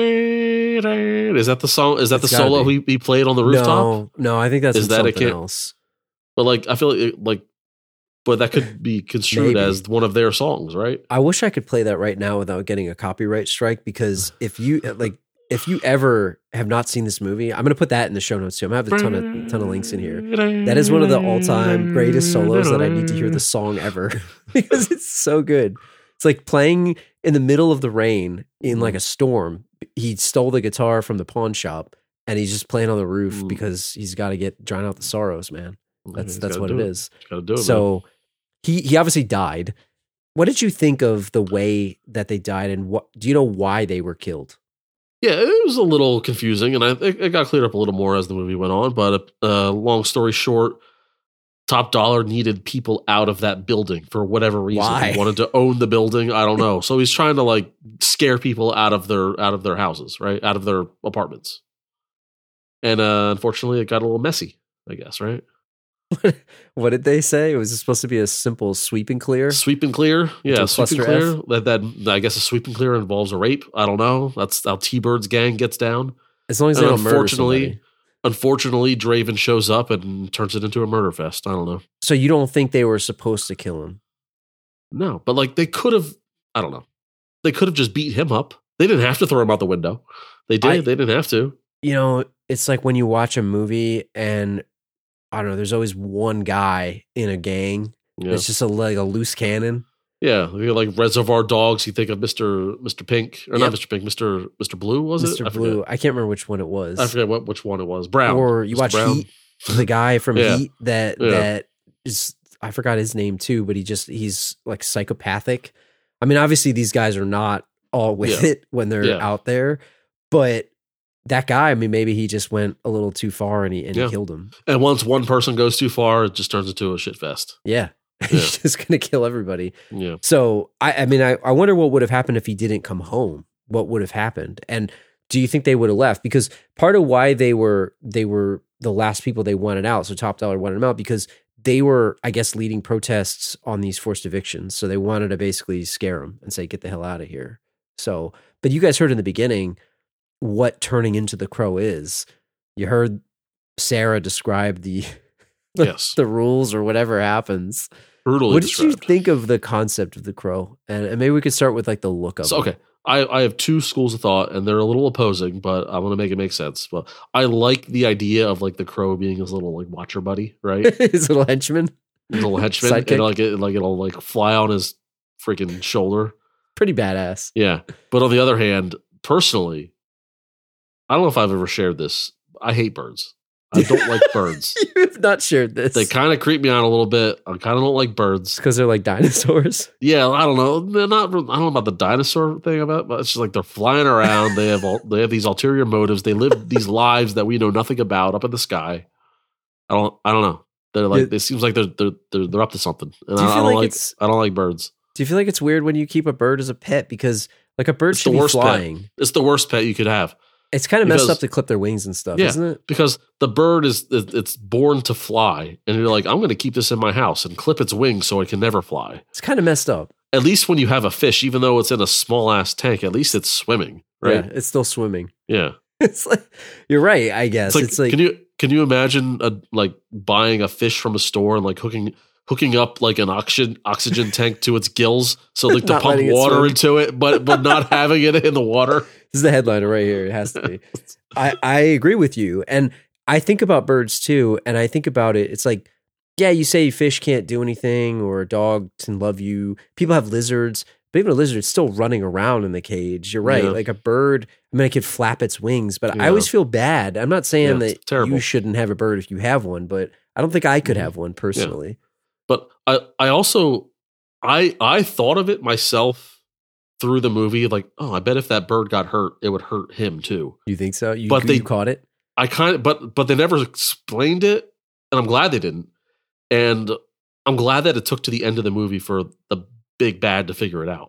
is that the song? Is that It's the gotta solo be. he, he played on the rooftop? No, no, I think that's Is in that It something Can't- else. But like I feel like, it, like but that could be construed Maybe. as one of their songs, right? I wish I could play that right now without getting a copyright strike, because if you like, if you ever have not seen this movie, I'm going to put that in the show notes too. I'm going to have a ton of ton of links in here. That is one of the all-time greatest solos that I need to hear the song ever because it's so good. It's like playing in the middle of the rain in like a storm. He stole the guitar from the pawn shop and he's just playing on the roof Mm. because he's got to get drown out the sorrows, man. That's He's that's gotta what do it is. Got to do it. man. So he he obviously died. What did you think of the way that they died, and what do you know why they were killed? Yeah, it was a little confusing, and I think it got cleared up a little more as the movie went on. But uh, long story short, Top Dollar needed people out of that building for whatever reason. Why? He wanted to own the building. I don't know. So he's trying to like scare people out of their out of their houses, right, out of their apartments. And uh, unfortunately, it got a little messy. I guess, right? What did they say? It was supposed to be a simple sweep and clear. Sweep and clear, yeah, Until sweep and cluster clear. F? That that I guess a sweep and clear involves a rape. I don't know. That's how T Bird's gang gets down. As long as And they don't murder unfortunately, somebody. unfortunately, Draven shows up and turns it into a murder fest. I don't know. So you don't think they were supposed to kill him? No, but like they could have. I don't know. They could have just beat him up. They didn't have to throw him out the window. They did. I- they didn't have to. You know, it's like when you watch a movie and I don't know, there's always one guy in a gang. Yeah, It's just a like a loose cannon. yeah. You know, like Reservoir Dogs. You think of Mister Mister Pink or Yep. not Mister Pink, Mister Mister Blue was it? Mister I Blue. forget. I can't remember which one it was. I forget what which one it was. Brown. Or you Mister watch Brown. Heat, the guy from Yeah. Heat that Yeah. that is I forgot his name too, but he just he's like psychopathic. I mean, obviously these guys are not all with Yeah. it when they're Yeah. out there, but that guy, I mean, maybe he just went a little too far and he and Yeah. he killed him. And once one person goes too far, it just turns into a shit fest. Yeah. Yeah. He's just gonna kill everybody. Yeah. So I, I mean, I, I wonder what would have happened if he didn't come home. What would have happened? And do you think they would have left? Because part of why they were they were the last people they wanted out, so Top Dollar wanted them out because they were, I guess, leading protests on these forced evictions. So they wanted to basically scare them and say, "Get the hell out of here." So, but you guys heard in the beginning what turning into the Crow is. You heard Sarah describe the Yes. the rules or whatever happens. Brutally What did you described. think of the concept of the Crow? And, and maybe we could start with like the look of So, it. okay. I, I have two schools of thought and they're a little opposing, but I want to make it make sense. But I like the idea of like the Crow being his little like watcher buddy, right? His little henchman. His little henchman. Sidekick. And like it like it'll like fly on his freaking shoulder. Pretty badass. Yeah. But on the other hand, personally, I don't know if I've ever shared this. I hate birds. I don't like birds. You have not shared this. They kind of creep me out a little bit. I kind of don't like birds. because they're like dinosaurs. Yeah, I don't know. They're not. I don't know about the dinosaur thing about, but it's just like they're flying around. They have all, they have these ulterior motives. They live these lives that we know nothing about up in the sky. I don't. I don't know. They're like. Yeah. It seems like they're they're they're, they're up to something. And Do you I, I feel don't like like. it's- I don't like birds. Do you feel like it's weird when you keep a bird as a pet? Because like a bird It's should the be worst pet. flying. It's the worst pet you could have It's kind of messed Because- up to clip their wings and stuff, Yeah. isn't it? because the bird is it- it's born to fly, and you're like, I'm going to keep this in my house and clip its wings so it can never fly. It's kind of messed up. At least when you have a fish, even though it's in a small ass tank, at least it's swimming, right? Yeah, it's still swimming. Yeah. It's like you're right. I guess It's like, can you can you imagine a, like buying a fish from a store and like hooking hooking up like an oxygen oxygen tank to its gills so like to Not pump letting it water swim. into it, but but not having it in the water? This is the headliner right here. It has to be. I, I agree with you. And I think about birds too. And I think about it. It's like, yeah, you say fish can't do anything or a dog can love you. People have lizards. but even a lizard is still running around in the cage. You're right. Yeah. Like a bird, I mean, it could flap its wings, but Yeah. I always feel bad. I'm not saying Yeah, that it's terrible. you shouldn't have a bird if you have one, but I don't think I could Mhm. have one personally. But I, I also, I, I thought of it myself through the movie. Like, oh, I bet if that bird got hurt, it would hurt him too. You think so? You, But you they- caught it? I kind of, but, but they never explained it, and I'm glad they didn't. And I'm glad that it took to the end of the movie for the big bad to figure it out.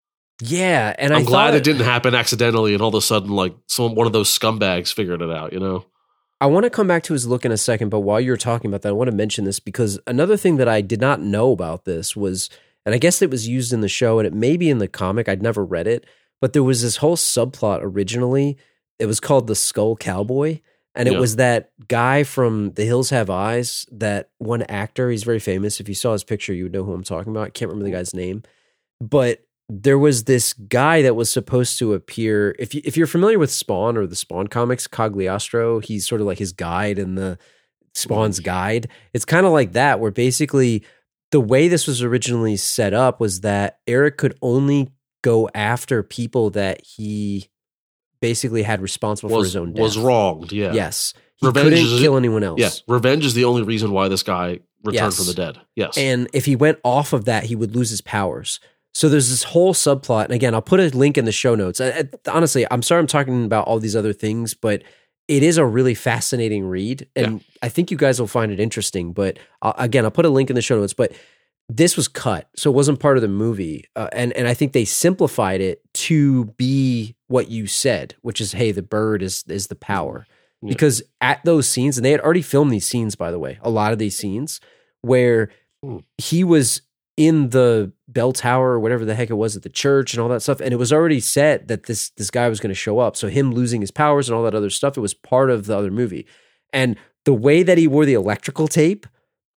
Yeah, and I I'm glad thought, it didn't happen accidentally, and all of a sudden, like some one of those scumbags figured it out. You know? I want to come back to his look in a second, but while you're talking about that, I want to mention this because another thing that I did not know about this was, and I guess it was used in the show, and it may be in the comic. I'd never read it, but there was this whole subplot originally. It was called the Skull Cowboy. And it Yeah. was that guy from The Hills Have Eyes, that one actor. He's very famous. If you saw his picture, you would know who I'm talking about. I can't remember the guy's name. But there was this guy that was supposed to appear. If, you, if you're familiar with Spawn or the Spawn comics, Cagliostro, he's sort of like his guide in the Spawn's guide. It's kind of like that, where basically the way this was originally set up was that Eric could only go after people that he basically had responsible for Was his own death. was wronged. Yeah. Yes. He Revenge couldn't is- kill anyone else. Yeah. Revenge is the only reason why this guy returned Yes. from the dead. Yes. And if he went off of that, he would lose his powers. So there's this whole subplot. And again, I'll put a link in the show notes. I, I- honestly, I'm sorry I'm talking about all these other things, but it is a really fascinating read. And I think you guys will find it interesting. But uh, again, I'll put a link in the show notes. But this was cut, so it wasn't part of the movie. Uh, and, and I think they simplified it to be what you said, which is, hey, the bird is, is the power. Yeah. Because at those scenes, and they had already filmed these scenes, by the way, a lot of these scenes where Mm. he was in the bell tower or whatever the heck it was at the church and all that stuff. And it was already set that this, this guy was going to show up. So him losing his powers and all that other stuff, it was part of the other movie. And the way that he wore the electrical tape,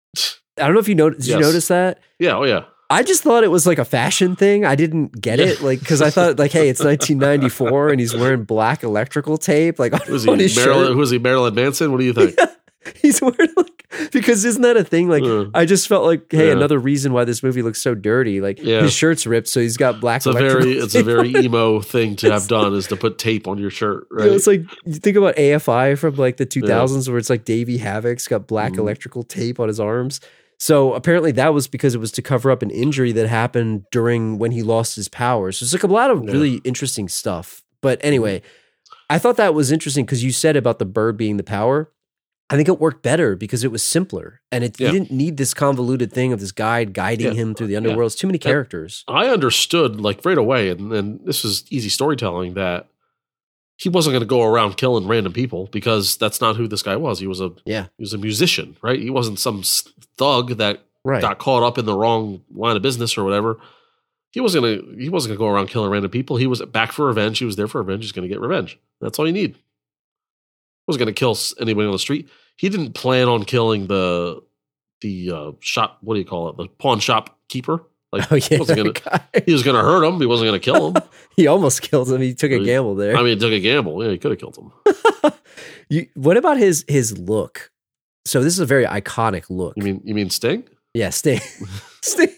I don't know if you noticed, did Yes. you notice that? yeah. Oh yeah. I just thought it was like a fashion thing. I didn't get it. Like, cause I thought like, hey, it's nineteen ninety-four and he's wearing black electrical tape, like on, Was he on his Marilyn? shirt. Who was he? Marilyn Manson? What do you think? He's wearing like, because isn't that a thing? Like, Uh, I just felt like, hey, yeah. another reason why this movie looks so dirty. Like Yeah. his shirt's ripped, so he's got black. It's a electrical very, it's a tape very on. emo thing to have done is to put tape on your shirt, You right? know, it's like you think about A F I from like the two thousands, where it's like Davey Havoc's got black Mhm. electrical tape on his arms. So apparently that was because it was to cover up an injury that happened during when he lost his powers. So it's like a lot of Yeah. really interesting stuff. But anyway, I thought that was interesting because you said about the bird being the power. I think it worked better because it was simpler and it Yeah. you didn't need this convoluted thing of this guide guiding Yeah. him through the Yeah. underworld. It's too many characters. I understood like right away, and, and this is easy storytelling, that he wasn't going to go around killing random people because that's not who this guy was. He was a Yeah. he was a musician, right? He wasn't some s- thug that Right. got caught up in the wrong line of business or whatever. He wasn't gonna he wasn't gonna go around killing random people. He was back for revenge. He was there for revenge. He's gonna get revenge. That's all you need. He wasn't gonna kill s- anybody on the street. He didn't plan on killing the the uh, shop. What do you call it? The pawn shop keeper. Like Oh he yeah. wasn't gonna. that guy. He was gonna hurt him. He wasn't gonna kill him. He almost killed him. He took a gamble there. I mean, he took a gamble. Yeah, he could have killed him. You, what about his his look? So this is a very iconic look. You mean you mean Sting? Yeah, Sting. Sting.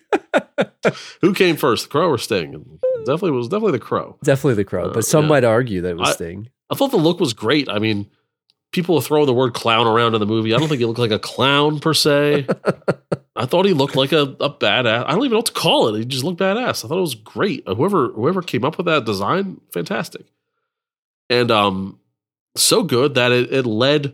Who came first, the Crow or Sting? Definitely it was definitely the Crow. Definitely the Crow, Uh, but some yeah. might argue that it was I- Sting. I thought the look was great. I mean, people throw the word clown around in the movie. I don't think he looked like a clown per se. I thought he looked like a, a badass. I don't even know what to call it. He just looked badass. I thought it was great. Whoever whoever came up with that design, fantastic. And um, so good that it, it led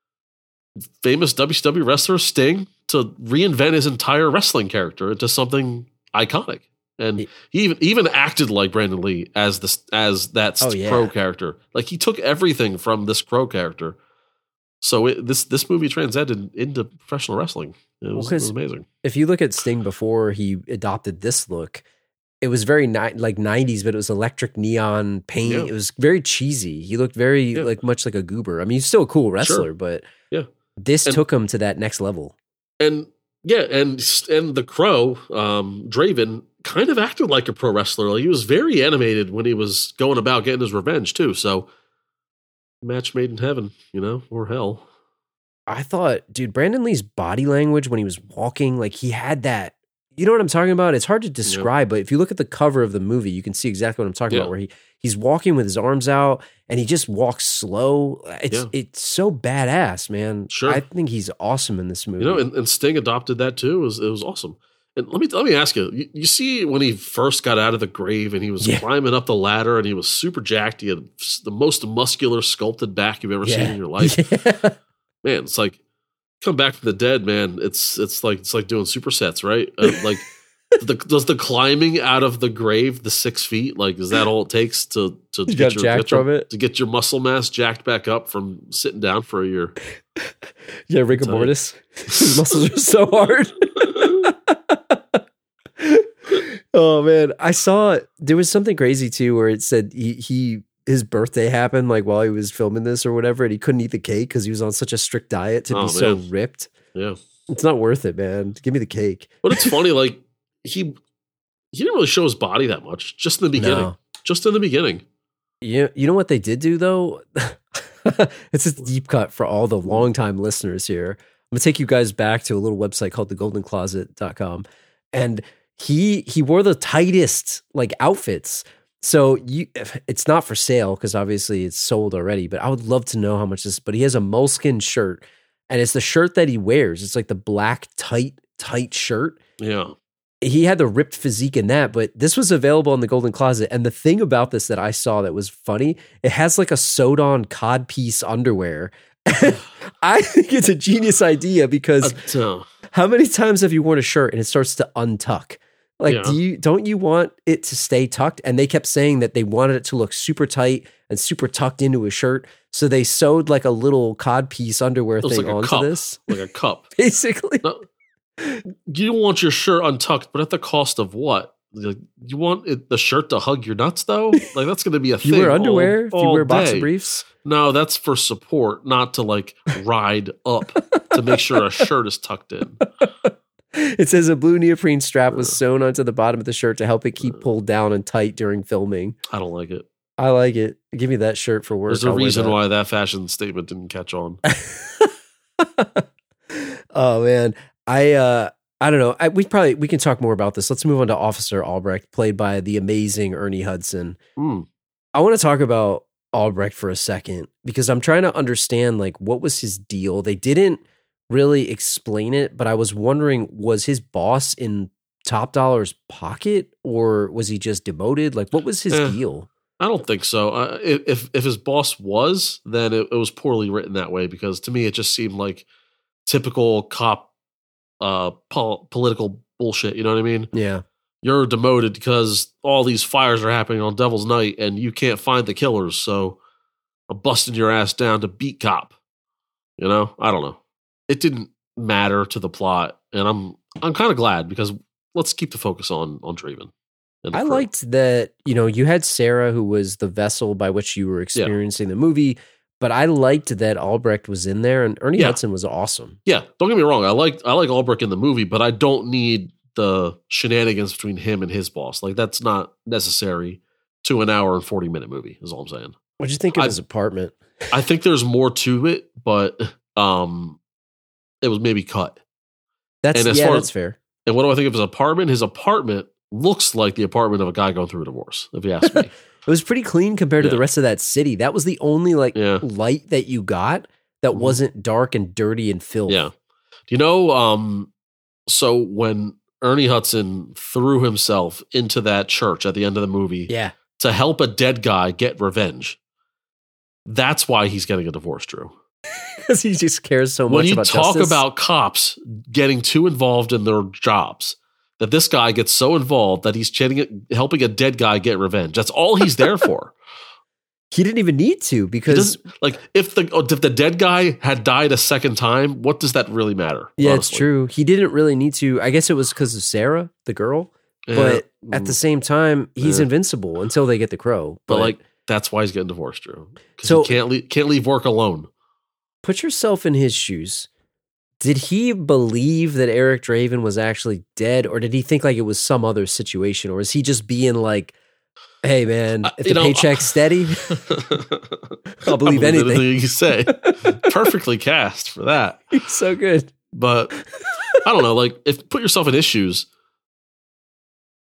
famous W C W wrestler Sting to reinvent his entire wrestling character into something iconic. And he even even acted like Brandon Lee as this as that Oh, yeah. Crow character. Like he took everything from this Crow character. So it, this this movie transcended into professional wrestling. It was, it 'cause was amazing. If you look at Sting before he adopted this look, it was very ni- like nineties, but it was electric neon paint. Yeah. It was very cheesy. He looked very Yeah. like much like a goober. I mean, he's still a cool wrestler, Sure. but Yeah. this And- took him to that next level. And yeah, and and the Crow, um, Draven, kind of acted like a pro wrestler. Like he was very animated when he was going about getting his revenge too. So match made in heaven, you know, or hell. I thought, dude, Brandon Lee's body language when he was walking, like he had that, you know what I'm talking about? It's hard to describe, yeah. but if you look at the cover of the movie, you can see exactly what I'm talking yeah. about, where he, he's walking with his arms out and he just walks slow. It's yeah. it's so badass, man. Sure. I think he's awesome in this movie. You know, and, and Sting adopted that too. It was, it was awesome. And let me let me ask you, you, you see when he first got out of the grave and he was yeah. climbing up the ladder and he was super jacked. He had the most muscular sculpted back you've ever yeah. seen in your life. Yeah. Man, it's like, come back from the dead, man. It's it's like it's like doing supersets, right? Uh, like, the, does the climbing out of the grave, the six feet, like is that all it takes to to you get, your, your, get your it? to get your muscle mass jacked back up from sitting down for a year? Yeah, rigor mortis. His muscles are so hard. Oh man, I saw there was something crazy too where it said he he. his birthday happened like while he was filming this or whatever, and he couldn't eat the cake because he was on such a strict diet to oh, be man. so ripped. Yeah. It's not worth it, man. Give me the cake. But it's funny, like he he didn't really show his body that much, just in the beginning. No. Just in the beginning. Yeah, you know what they did do though? It's a deep cut for all the longtime listeners here. I'm gonna take you guys back to a little website called the golden closet dot com. And he he wore the tightest like outfits. So you, it's not for sale because obviously it's sold already, but I would love to know how much this, but he has a moleskin shirt and it's the shirt that he wears. It's like the black tight, tight shirt. Yeah. He had the ripped physique in that, but this was available in the Golden Closet. And the thing about this that I saw that was funny, it has like a sewed on codpiece underwear. I think it's a genius idea because uh, how many times have you worn a shirt and it starts to untuck? Like, yeah. do you, don't you want it to stay tucked? And they kept saying that they wanted it to look super tight and super tucked into a shirt. So they sewed like a little codpiece underwear thing like onto cup, this. Like a cup. Basically. No, you don't want your shirt untucked, but at the cost of what? Like, you want it, the shirt to hug your nuts, though? Like, that's going to be a thing. You wear underwear? All, if you wear day. boxer briefs? No, that's for support, not to like ride up to make sure a shirt is tucked in. It says a blue neoprene strap was sewn onto the bottom of the shirt to help it keep pulled down and tight during filming. I don't like it. I like it. Give me that shirt for work. There's a I'll reason that. why that fashion statement didn't catch on. Oh man, I uh, I don't know. I, we probably we can talk more about this. Let's move on to Officer Albrecht, played by the amazing Ernie Hudson. Mm. I want to talk about Albrecht for a second because I'm trying to understand like what was his deal. They didn't really explain it, but I was wondering, was his boss in Top Dollar's pocket or was he just demoted? Like, what was his eh, deal? I don't think so. Uh, if if his boss was, then it, it was poorly written that way because to me it just seemed like typical cop uh, pol- political bullshit. You know what I mean? Yeah. You're demoted because all these fires are happening on Devil's Night and you can't find the killers, so I'm busting your ass down to beat cop. You know? I don't know. It didn't matter to the plot, and I'm I'm kind of glad because let's keep the focus on on Draven. I crew. liked that, you know, you had Sarah, who was the vessel by which you were experiencing yeah. the movie, but I liked that Albrecht was in there, and Ernie yeah. Hudson was awesome. Yeah, don't get me wrong. I like I like Albrecht in the movie, but I don't need the shenanigans between him and his boss. Like, that's not necessary to an hour and forty minute movie, is all I'm saying. What'd you think of I, his apartment? I think there's more to it, but um. It was maybe cut. That's and as yeah, far that's as, fair. And what do I think of his apartment? His apartment looks like the apartment of a guy going through a divorce, if you ask me. It was pretty clean compared yeah. to the rest of that city. That was the only like yeah. light that you got that mm-hmm. wasn't dark and dirty and filthy. Yeah. Do you know, um, so when Ernie Hudson threw himself into that church at the end of the movie yeah. to help a dead guy get revenge, that's why he's getting a divorce, Drew. Because he just cares so much when you about talk justice. About cops getting too involved in their jobs, that this guy gets so involved that he's chatting, helping a dead guy get revenge. That's all he's there for. He didn't even need to because, like, if the if the dead guy had died a second time, what does that really matter? Yeah, honestly? It's true. He didn't really need to. I guess it was because of Sarah, the girl. Yeah. But at the same time, he's yeah. invincible until they get the crow. But, but like, that's why he's getting divorced, Drew. Because so, he can't leave, can't leave work alone. Put yourself in his shoes. Did he believe that Eric Draven was actually dead, or did he think like it was some other situation, or is he just being like, "Hey, man, if uh, the know, paycheck's steady, I'll believe, I'll believe anything. anything you say." Perfectly cast for that. He's so good. But I don't know. Like, if put yourself in his shoes,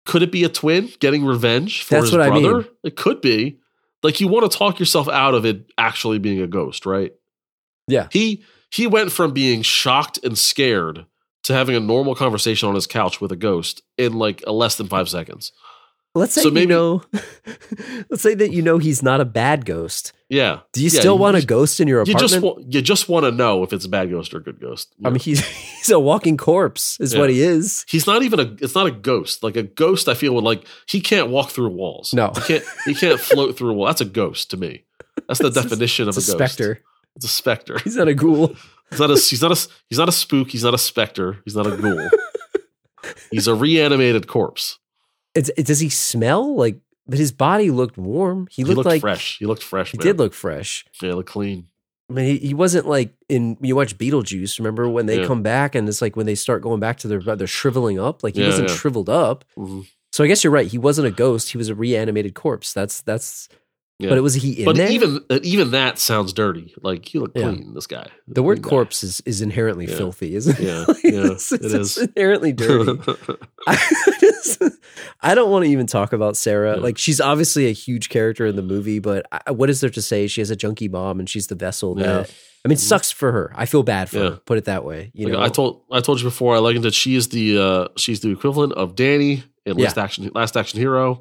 Could it be a twin getting revenge for That's his what I brother? mean. It could be. Like, you want to talk yourself out of it actually being a ghost, right? Yeah. He he went from being shocked and scared to having a normal conversation on his couch with a ghost in like a less than five seconds. Let's say So you maybe- know. Let's say that you know he's not a bad ghost. Yeah. Do you Yeah, still want a just- ghost in your You apartment? just want you just want to know if it's a bad ghost or a good ghost. I mean, he's he's a walking corpse, is Yeah. what he is. He's not even a. It's not a ghost. Like a ghost, I feel would like he can't walk through walls. No. he can't. He can't float through a wall. That's a ghost to me. That's the It's a- definition It's of a a, ghost. specter. It's a specter. He's not a ghoul. He's not a. He's not a. He's not a spook. He's not a specter. He's not a ghoul. He's a reanimated corpse. It's, it, does he smell like? But his body looked warm. He He looked, looked like fresh. He looked fresh. he man. did look fresh. Yeah, he looked clean. I mean, he, he wasn't like in you watch Beetlejuice. Remember when they Yeah. come back and it's like when they start going back to their they're shriveling up. Like he Yeah, wasn't yeah. shriveled up. Mhm. So I guess you're right. He wasn't a ghost. He was a reanimated corpse. That's that's. Yeah. But was he in But there? even even that sounds dirty. Like he looked Yeah. clean. This guy. the word Clean guy. corpse is, is inherently Yeah. filthy, isn't it? Yeah, Like, yeah, it's, it it's, is. it's inherently dirty. I, just, I don't want to even talk about Sarah. Yeah. Like she's obviously a huge character in the movie, but I, what is there to say? She has a junkie mom, and she's the vessel Yeah. that. I mean, it sucks for her. I feel bad for Yeah. her. Put it that way. You Like, know, I told I told you before. I likened that she is the uh, she's the equivalent of Danny in Yeah. Last Action Last Action Hero.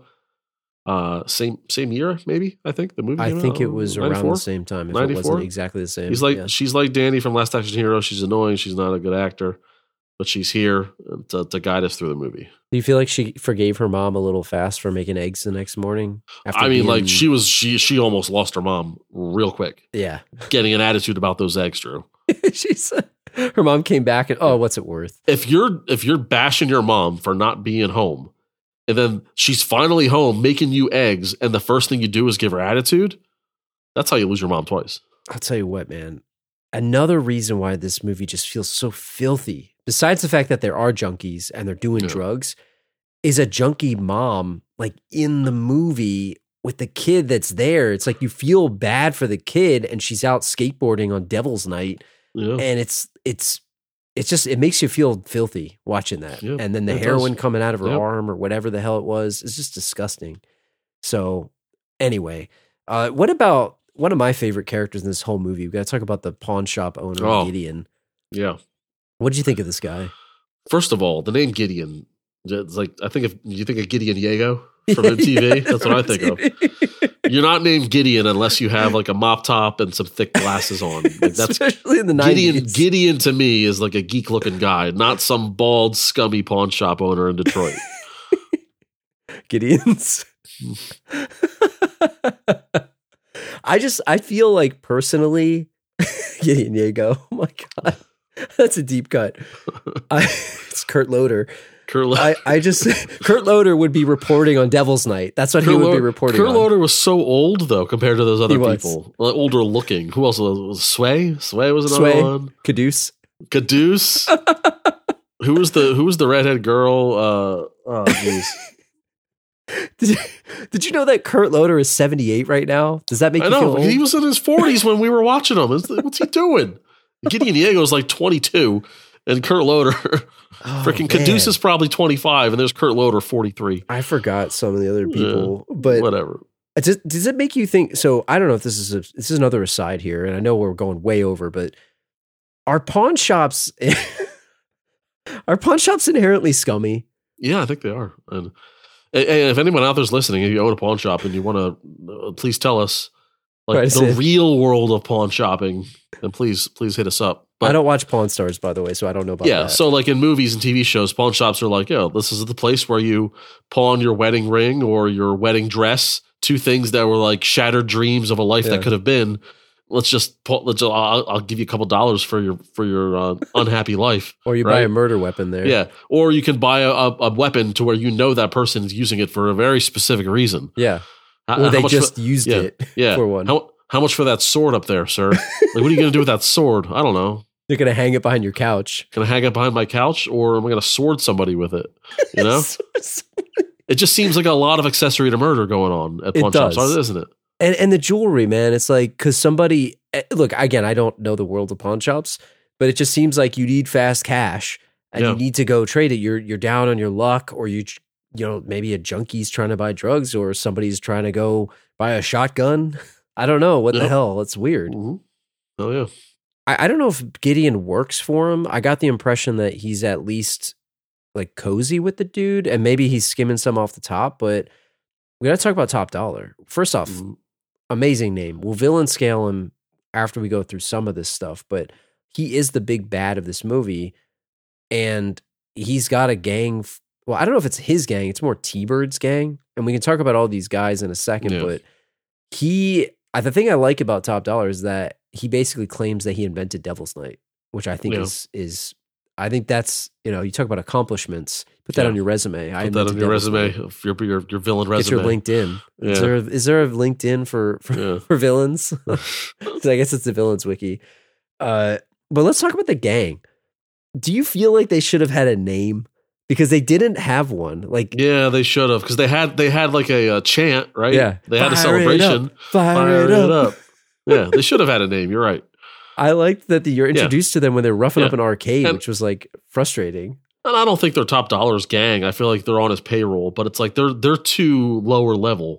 Uh, same same year, maybe. I think the movie. I came think out, it was around ninety-four? the same time. If it ninety-four? wasn't exactly the same. He's like Yeah. she's like Danny from Last Action Hero. She's annoying. She's not a good actor, but she's here to, to guide us through the movie. Do you feel like she forgave her mom a little fast for making eggs the next morning? After I mean, being- like she was she she almost lost her mom real quick, yeah. getting an attitude about those eggs, Drew. She's her mom came back and oh, what's it worth? If you're if you're bashing your mom for not being home, and then she's finally home making you eggs, and the first thing you do is give her attitude, that's how you lose your mom twice. I'll tell you what, man. Another reason why this movie just feels so filthy, besides the fact that there are junkies and they're doing Yeah. drugs, is a junkie mom like in the movie with the kid that's there. It's like you feel bad for the kid and she's out skateboarding on Devil's Night. Yeah. And it's it's it's just it makes you feel filthy watching that. Yeah, and then the it does. heroin coming out of her Yep. arm or whatever the hell it was is just disgusting. So anyway, uh, what about one of my favorite characters in this whole movie? We got to talk about the pawn shop owner, Oh. Gideon. Yeah. What did you think of this guy? First of all, the name Gideon, it's like I think if you think of Gideon Diego from M T V, that's what I think of. You're not named Gideon unless you have like a mop top and some thick glasses on. Like that's Especially in the Gideon. nineties. Gideon to me is like a geek looking guy, not some bald, scummy pawn shop owner in Detroit. Gideons. I just I feel like personally, Gideon Diego. Oh my god, that's a deep cut. I, it's Kurt Loder. Kurt, Lo- I, I just Kurt Loder would be reporting on Devil's Night. That's what Kurt he would Lo- be reporting Kurt on. Loder was so old though compared to those other He was. people. Like, older looking. Who else was, was Sway? Sway was another Sway. one. Caduce. Caduce. who was the Who was the redhead girl? Uh, oh, jeez. Did you, did you know that Kurt Loder is seventy-eight right now? Does that make I you know feel old? he was in his forties when we were watching him. It's- What's he doing? Gideon Diego's like twenty-two, and Kurt Loder, Oh, freaking man. Caduce is probably twenty-five, and there's Kurt Loder forty-three. I forgot some of the other people, but Whatever. Does, does it make you think? So I don't know if this is a, this is another aside here, and I know we're going way over, but are pawn shops are pawn shops inherently scummy? Yeah, I think they are. And, and if anyone out there's listening, if you own a pawn shop and you want to, uh, please tell us like Right, the so- real world of pawn shopping, and please, please hit us up. But I don't watch Pawn Stars, by the way, so I don't know about yeah, that. so like in movies and T V shows, pawn shops are like, yo, this is the place where you pawn your wedding ring or your wedding dress, two things that were like shattered dreams of a life Yeah. that could have been. Let's just, pa- let's. I'll, I'll give you a couple dollars for your for your uh, unhappy life. Or you buy right? a murder weapon there. Yeah, or you can buy a, a, a weapon to where you know that person is using it for a very specific reason. Yeah. How- Or how they much just for- used yeah, it yeah. for one. How how much for that sword up there, sir? Like, what are you going to do with that sword? I don't know. You're going to hang it behind your couch. Can I hang it behind my couch, or am I going to sword somebody with it? You know, it just seems like a lot of accessory to murder going on at It pawn shops, does. isn't it? And and the jewelry, man, it's like because somebody eh, look again. I don't know the world of pawn shops, but it just seems like you need fast cash and Yeah. you need to go trade it. You're you're down on your luck, or you you know, maybe a junkie's trying to buy drugs or somebody's trying to go buy a shotgun. I don't know. What Yep. the hell? It's weird. Mhm. Oh, yeah. I, I don't know if Gideon works for him. I got the impression that he's at least like cozy with the dude and maybe he's skimming some off the top, but we got to talk about Top Dollar. First off, Mhm. amazing name. We'll villain scale him after we go through some of this stuff, but he is the big bad of this movie and he's got a gang. f- Well, I don't know if it's his gang. It's more T-Bird's gang. And we can talk about all these guys in a second, Yeah. but he, I- the thing I like about Top Dollar is that he basically claims that he invented Devil's Night, which I think Yeah. is, is, I think that's, you know, you talk about accomplishments, put that Yeah. on your resume. I Put that on invented your Devil's resume, Night. of your, your, your villain Get resume. your LinkedIn. Is Yeah. there, is there a LinkedIn for, for, Yeah. for villains? So I guess it's the villains wiki. Uh, but let's talk about the gang. Do you feel like they should have had a name? Because they didn't have one. Like, Yeah, they should have because they had they had like a, uh chant, right? Yeah. they had a Fire it celebration. up. Fire, it up. Yeah, they should have had a name. You're right. I liked that the, you're introduced to them when they're roughing Yeah. up an arcade, And- which was like frustrating. And I don't think they're Top Dollar's gang. I feel like they're on his payroll, but it's like they're they're too lower level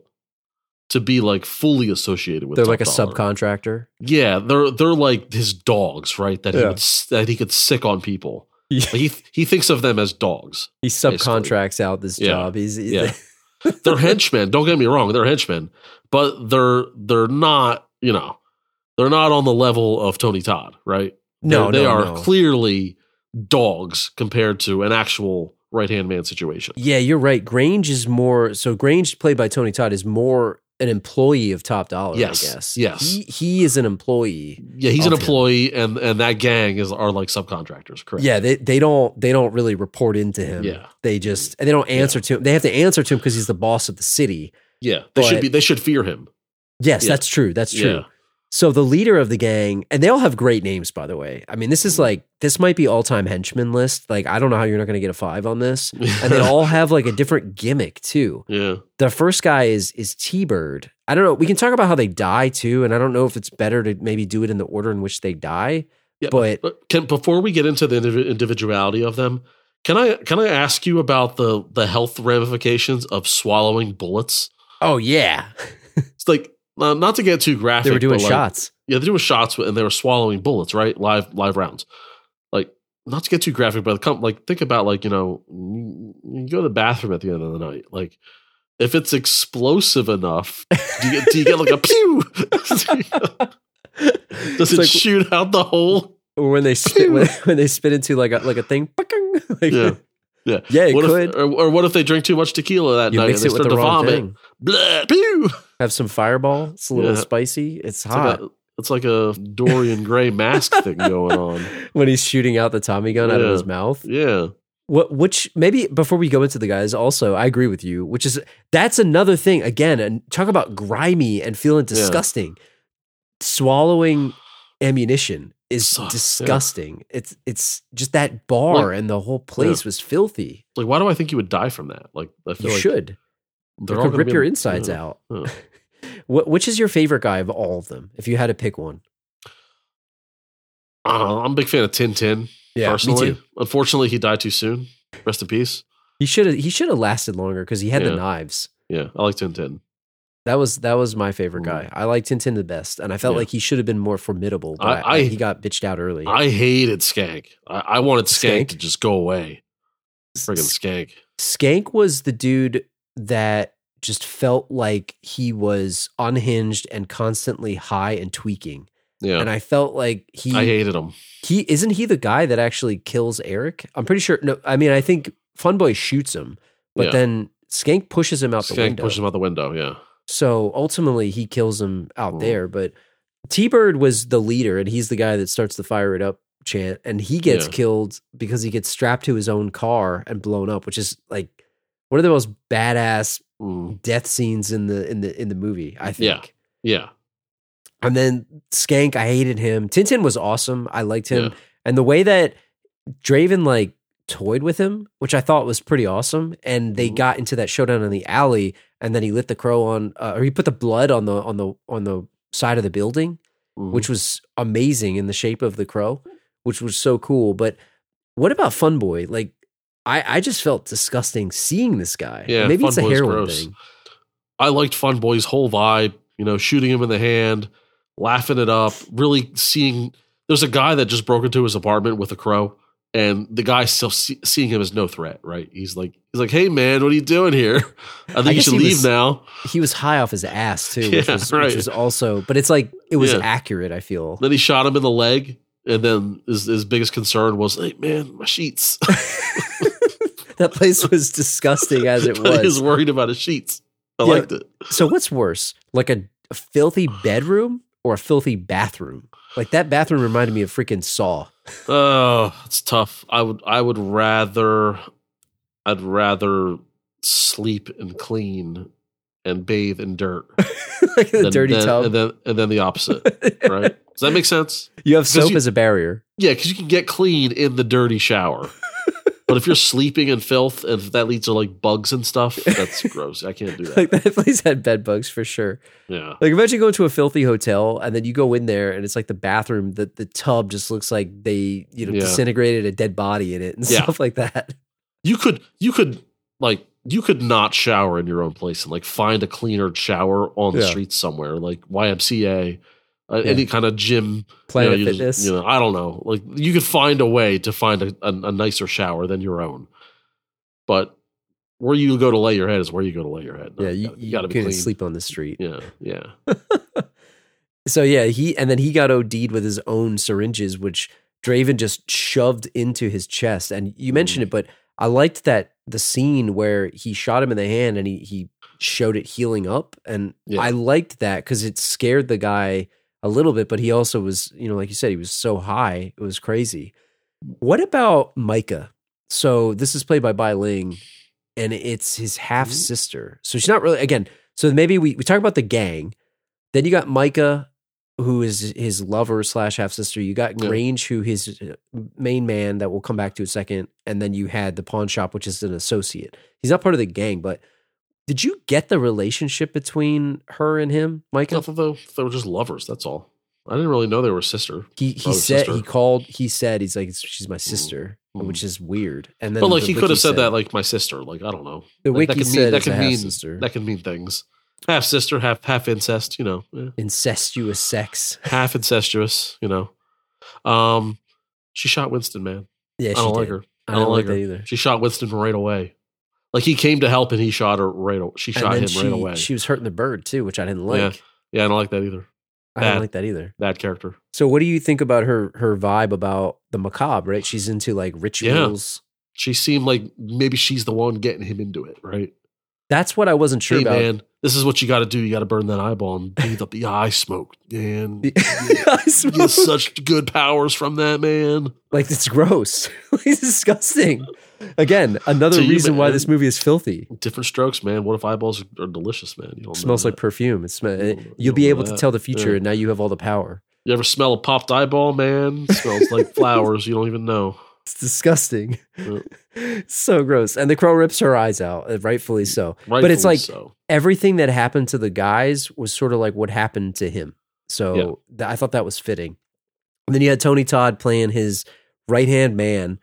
to be like fully associated with. They're Top like a Dollar. subcontractor. Yeah, they're they're like his dogs, right? That he Yeah. would s- that he could sick on people. Yeah. Like he he thinks of them as dogs. He subcontracts out this Yeah. job. He's, he's Yeah. They're henchmen. Don't get me wrong, they're henchmen, but they're they're not. You know, they're not on the level of Tony Todd, right? no, they no, are no. clearly dogs compared to an actual right hand man situation. Yeah, you're right. Grange is more so. Grange, played by Tony Todd, is more an employee of Top Dollar. Yes, I guess. yes. He, he is an employee. Yeah, he's an of him. employee, and and that gang is are like subcontractors. Correct. Yeah, they they don't they don't really report into him. Yeah. They just and they don't answer to him. They have to answer to him because he's the boss of the city. yeah. They should But- be. They should fear him. Yes, Yeah. that's true. That's true. Yeah. So the leader of the gang, and they all have great names, by the way. I mean, this is like this might be all time henchman list. Like, I don't know how you're not going to get a five on this. And they all have like a different gimmick too. Yeah. The first guy is is T-Bird. I don't know. We can talk about how they die too, and I don't know if it's better to maybe do it in the order in which they die. Yeah. But But can before we get into the indiv- individuality of them, can I can I ask you about the the health ramifications of swallowing bullets? oh yeah, It's like uh, not to get too graphic. they were doing but like, shots. Yeah, they were shots and they were swallowing bullets, right? Live live rounds. Like not to get too graphic, but come like think about like you know you, you go to the bathroom at the end of the night, like. If it's explosive enough, do you get, do you get like a pew? Does it like- shoot out the hole? Or when they spit when, when they spit into like a like a thing. Like, Yeah, yeah, Yeah, it what could. If, or, or what if they drink too much tequila that You night mix and it they with start the to wrong vomit? thing. Blah, pew! Have some Fireball. It's a little Yeah. spicy. It's It's hot. like, a, it's like a Dorian Gray mask thing going on. When he's shooting out the Tommy gun out of Yeah. his mouth. Yeah, What which maybe before we go into the guys, also I agree with you, which is that's another thing again, and talk about grimy and feeling disgusting. Swallowing ammunition is So- yeah. disgusting. It's it's just that bar Like- and the whole place was filthy. like why do I think you would die from that? Like I feel You like should. It they're all could gonna rip be- your insides yeah. out. Yeah. What which is your favorite guy of all of them? If you had to pick one. Uh, I'm a big fan of Tintin. personally, me too. unfortunately, he died too soon. Rest in peace. He should have he should have lasted longer because he had the Yeah. knives. Yeah, I like Tintin. That was that was my favorite Mm. guy. I liked Tintin the best, and I felt Yeah. like he should have been more formidable. But I- I, I, I- he got bitched out early. I hated Skank. I, I wanted Skank, Skank? to just go away. Friggin' Skank. Skank was the dude that just felt like he was unhinged and constantly high and tweaking. Yeah, And I felt like he I hated him. he isn't he the guy that actually kills Eric? I'm pretty sure. No, I mean I think Funboy shoots him, but Yeah. then Skank pushes him out the Skank window. pushes him out the window. Yeah, So ultimately, he kills him out Mm. there. But T-Bird was the leader, and he's the guy that starts the fire it up chant. And he gets Yeah. killed because he gets strapped to his own car and blown up, which is like one of the most badass Mm. death scenes in the in the in the movie. I think. Yeah. yeah. And then Skank, I hated him. Tintin was awesome. I liked him, Yeah. and the way that Draven like toyed with him, which I thought was pretty awesome. And they Mhm. got into that showdown in the alley, and then he lit the crow on, uh, or he put the blood on the on the on the side of the building, Mhm. which was amazing in the shape of the crow, which was so cool. But what about Funboy? Like I, I just felt disgusting seeing this guy. Yeah, Maybe Fun it's a Boy's heroin gross. thing. I liked Fun Boy's whole vibe, you know, shooting him in the hand, laughing it up, really seeing. There's a guy that just broke into his apartment with a crow, and the guy still see, seeing him as no threat, right? He's like, he's like, hey man, what are you doing here? I think I you guess should he leave was- now. He was high off his ass too, which, Yeah, was, right. which was also, but it's like, it was Yeah. accurate, I feel. Then he shot him in the leg, and then his, his biggest concern was, hey man, my sheets. That place was disgusting as it He was was. worried about his sheets. I Yeah. liked it. So what's worse, like a, a filthy bedroom or a filthy bathroom? Like that bathroom reminded me of freaking Saw. Oh, it's tough. I would I would rather I'd rather sleep and clean and bathe in dirt. Like the than- dirty than- tub. And then and then the opposite. Right? Does that make sense? You have soap you- as a barrier. Yeah, because you can get clean in the dirty shower. But if you're sleeping in filth and if that leads to like bugs and stuff, that's gross. I can't do that. Like that place had bed bugs for sure. Yeah. Like imagine going to a filthy hotel and then you go in there and it's like the bathroom, the, the tub just looks like they, you know, Yeah. disintegrated a dead body in it and Yeah. stuff like that. You could you could like you could not shower in your own place and like find a cleaner shower on the Yeah. streets somewhere, like Y M C A, uh, Yeah. any kind of gym. Planet you know, you Fitness. just- you know, I don't know. Like you could find a way to find a, a, a nicer shower than your own. But where you go to lay your head is where you go to lay your head. yeah, No, you, gotta- you, gotta be couldn't clean. sleep on the street. Yeah, yeah. So yeah, he and then he got OD'd with his own syringes, which Draven just shoved into his chest. And you mentioned Mm. it, but I liked that the scene where he shot him in the hand and he he showed it healing up, and Yeah. I liked that because it scared the guy a little bit. But he also was, you know, like you said, he was so high, it was crazy. What about Micah? So this is played by Bai Ling, and it's his half sister. So she's not really again. So maybe we we talk about the gang. Then you got Micah, who is his lover slash half sister. You got Yeah. Grange, who his main man that we'll come back to in a second, and then you had the pawn shop, which is an associate. He's not part of the gang, but did you get the relationship between her and him, I Micah? thought they, they were just lovers. That's all. I didn't really know they were sister. He he Brother, said sister. he called. He said he's like she's my sister, Mm. which is weird. And then But like the he could wiki have said, that like my sister. Like I don't know. the Like, wiki that could said mean that it's a could mean half-sister. that can mean things. Half sister, half half incest. You know, yeah. Incestuous sex. half incestuous. You know, um, she shot Winston. Man, Yeah, I she don't did. like her. I don't, like her. that either. She shot Winston right away. Like he came to help and he shot her right. o- She And shot then him she, right away. She was hurting the bird too, which I didn't like. Yeah. yeah, I don't like that either. I don't bad. like that either. Bad character. So what do you think about her her vibe about the macabre, right? She's into like rituals. She seemed like maybe she's the one getting him into it, right? That's what I wasn't sure Hey about. man, this is what you got to do. You got to burn that eyeball and breathe up the eye smoke, man. I You smoke. get such good powers from that, man. Like it's gross. It's disgusting. Again, another To you, reason why man. this movie is filthy. Different strokes, man. What if eyeballs are delicious, man? You don't It smells know like that. perfume. It sm- You don't- You'll you be don't able know to that. tell the future, Yeah. and now you have all the power. You ever smell a popped eyeball, man? It smells like flowers. You don't even know. It's disgusting. Yeah. So gross. And the crow rips her eyes out, uh, rightfully so. but it's Rightfully like so. everything that happened to the guys was sort of like what happened to him. So Yeah. th- I thought that was fitting. And then you had Tony Todd playing his right hand man,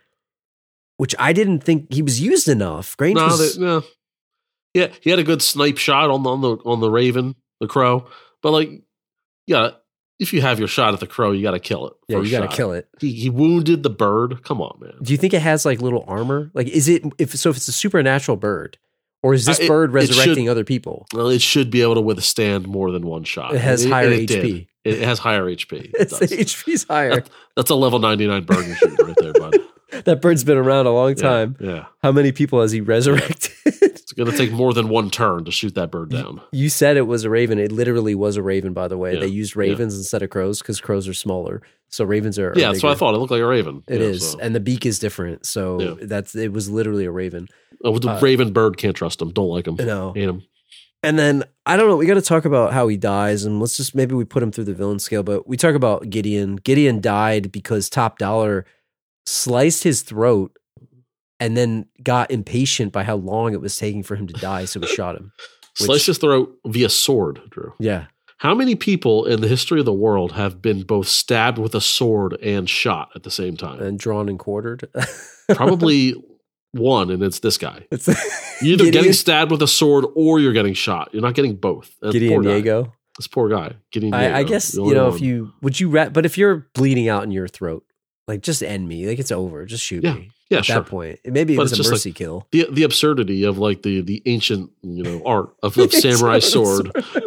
which I didn't think he was used enough. Grange No, was, they, no. Yeah, he had a good snipe shot on the on the on the Raven, the crow. But like, yeah, if you have your shot at the crow, you got to kill it. yeah, you got to shot. kill it. He, he wounded the bird. Come on, man. Do you think it has like little armor? Like, is it if so? If it's a supernatural bird, or is this Uh, it- bird it should- resurrecting other people? Well, it should be able to withstand more than one shot. It has And higher and H P. did. It, it has higher H P. It It's does. the H P's higher. That's a level ninety-nine bird you shoot right there, bud. That bird's been around a long Yeah, time. Yeah. How many people has he resurrected? It's going to take more than one turn to shoot that bird down. You said it was a raven. It literally was a raven, by the way. Yeah, They used yeah. ravens instead of crows because crows are smaller. So ravens are. are Yeah, that's what I bigger. thought. It looked like a raven. It Yeah, is, so. and the beak is different. So Yeah. that's it was literally a raven. Oh, the uh, raven bird, can't trust him. Don't like him. No. Hate him. And then I don't know. We got to talk about how he dies, and let's just maybe we put him through the villain scale. But we talk about Gideon. Gideon died because Top Dollar sliced his throat, and then got impatient by how long it was taking for him to die, so he shot him. Which- Slice his throat via sword, Drew. Yeah, How many people in the history of the world have been both stabbed with a sword and shot at the same time? and drawn and quartered. Probably one, and it's this guy. It's You're either Gideon, getting stabbed with a sword or you're getting shot. You're not getting both. That Gideon poor guy. Diego. This poor guy. Gideon I, I Diego, guess the you only know one. if you would you ra- but if you're bleeding out in your throat, like just end me. Like it's over. Just shoot Yeah. me. Yeah, At sure. that point, maybe it But was it's a just mercy like- kill. The the absurdity of like the the ancient you know art of, of samurai sword.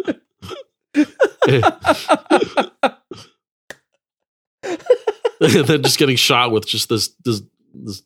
And then just getting shot with just this this this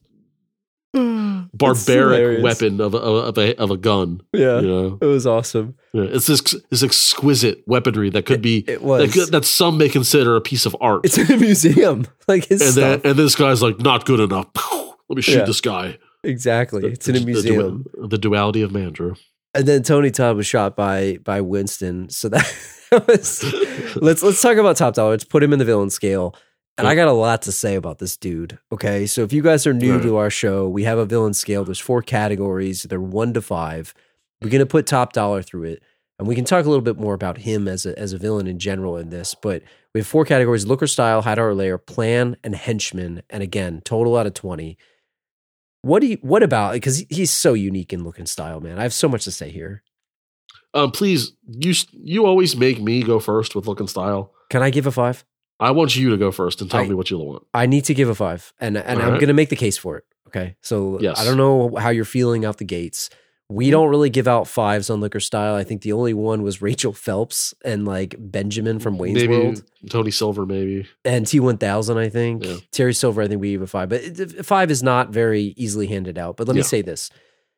barbaric hilarious. weapon of a, of a of a gun. Yeah, You know, it was awesome. Yeah, it's this this exquisite weaponry that could be It was. that, could, that some may consider a piece of art. It's in a museum. Like his and stuff. then and this guy's like not good enough. Let me shoot Yeah. this guy. Exactly. It's in a The- the museum. du- The, duality of man, Drew. And then Tony Todd was shot by by Winston. So that, that was let's let's talk about Top Dollar. Let's put him in the villain scale. And I got a lot to say about this dude. Okay. So if you guys are new Right. to our show, we have a villain scale. There's four categories. They're one to five. We're gonna put Top Dollar through it. And we can talk a little bit more about him as a as a villain in general in this. But we have four categories: look or style, hide or layer, plan, and henchman. And again, total out of twenty. What do you what about because he's so unique in look and style, man. I have so much to say here. Um, please, you you always make me go first with look and style. Can I give a five? I want you to go first and tell I- me what you want. I need to give a five, and and All I'm right. going to make the case for it. Okay, so Yes. I don't know how you're feeling out the gates. We don't really give out fives on liquor style. I think the only one was Rachel Phelps and like Benjamin from Wayne's Maybe World Tony Silver, maybe. and T one thousand. I think Yeah. Terry Silver. I think we give a five, but it- five is not very easily handed out. But let me Yeah. say this: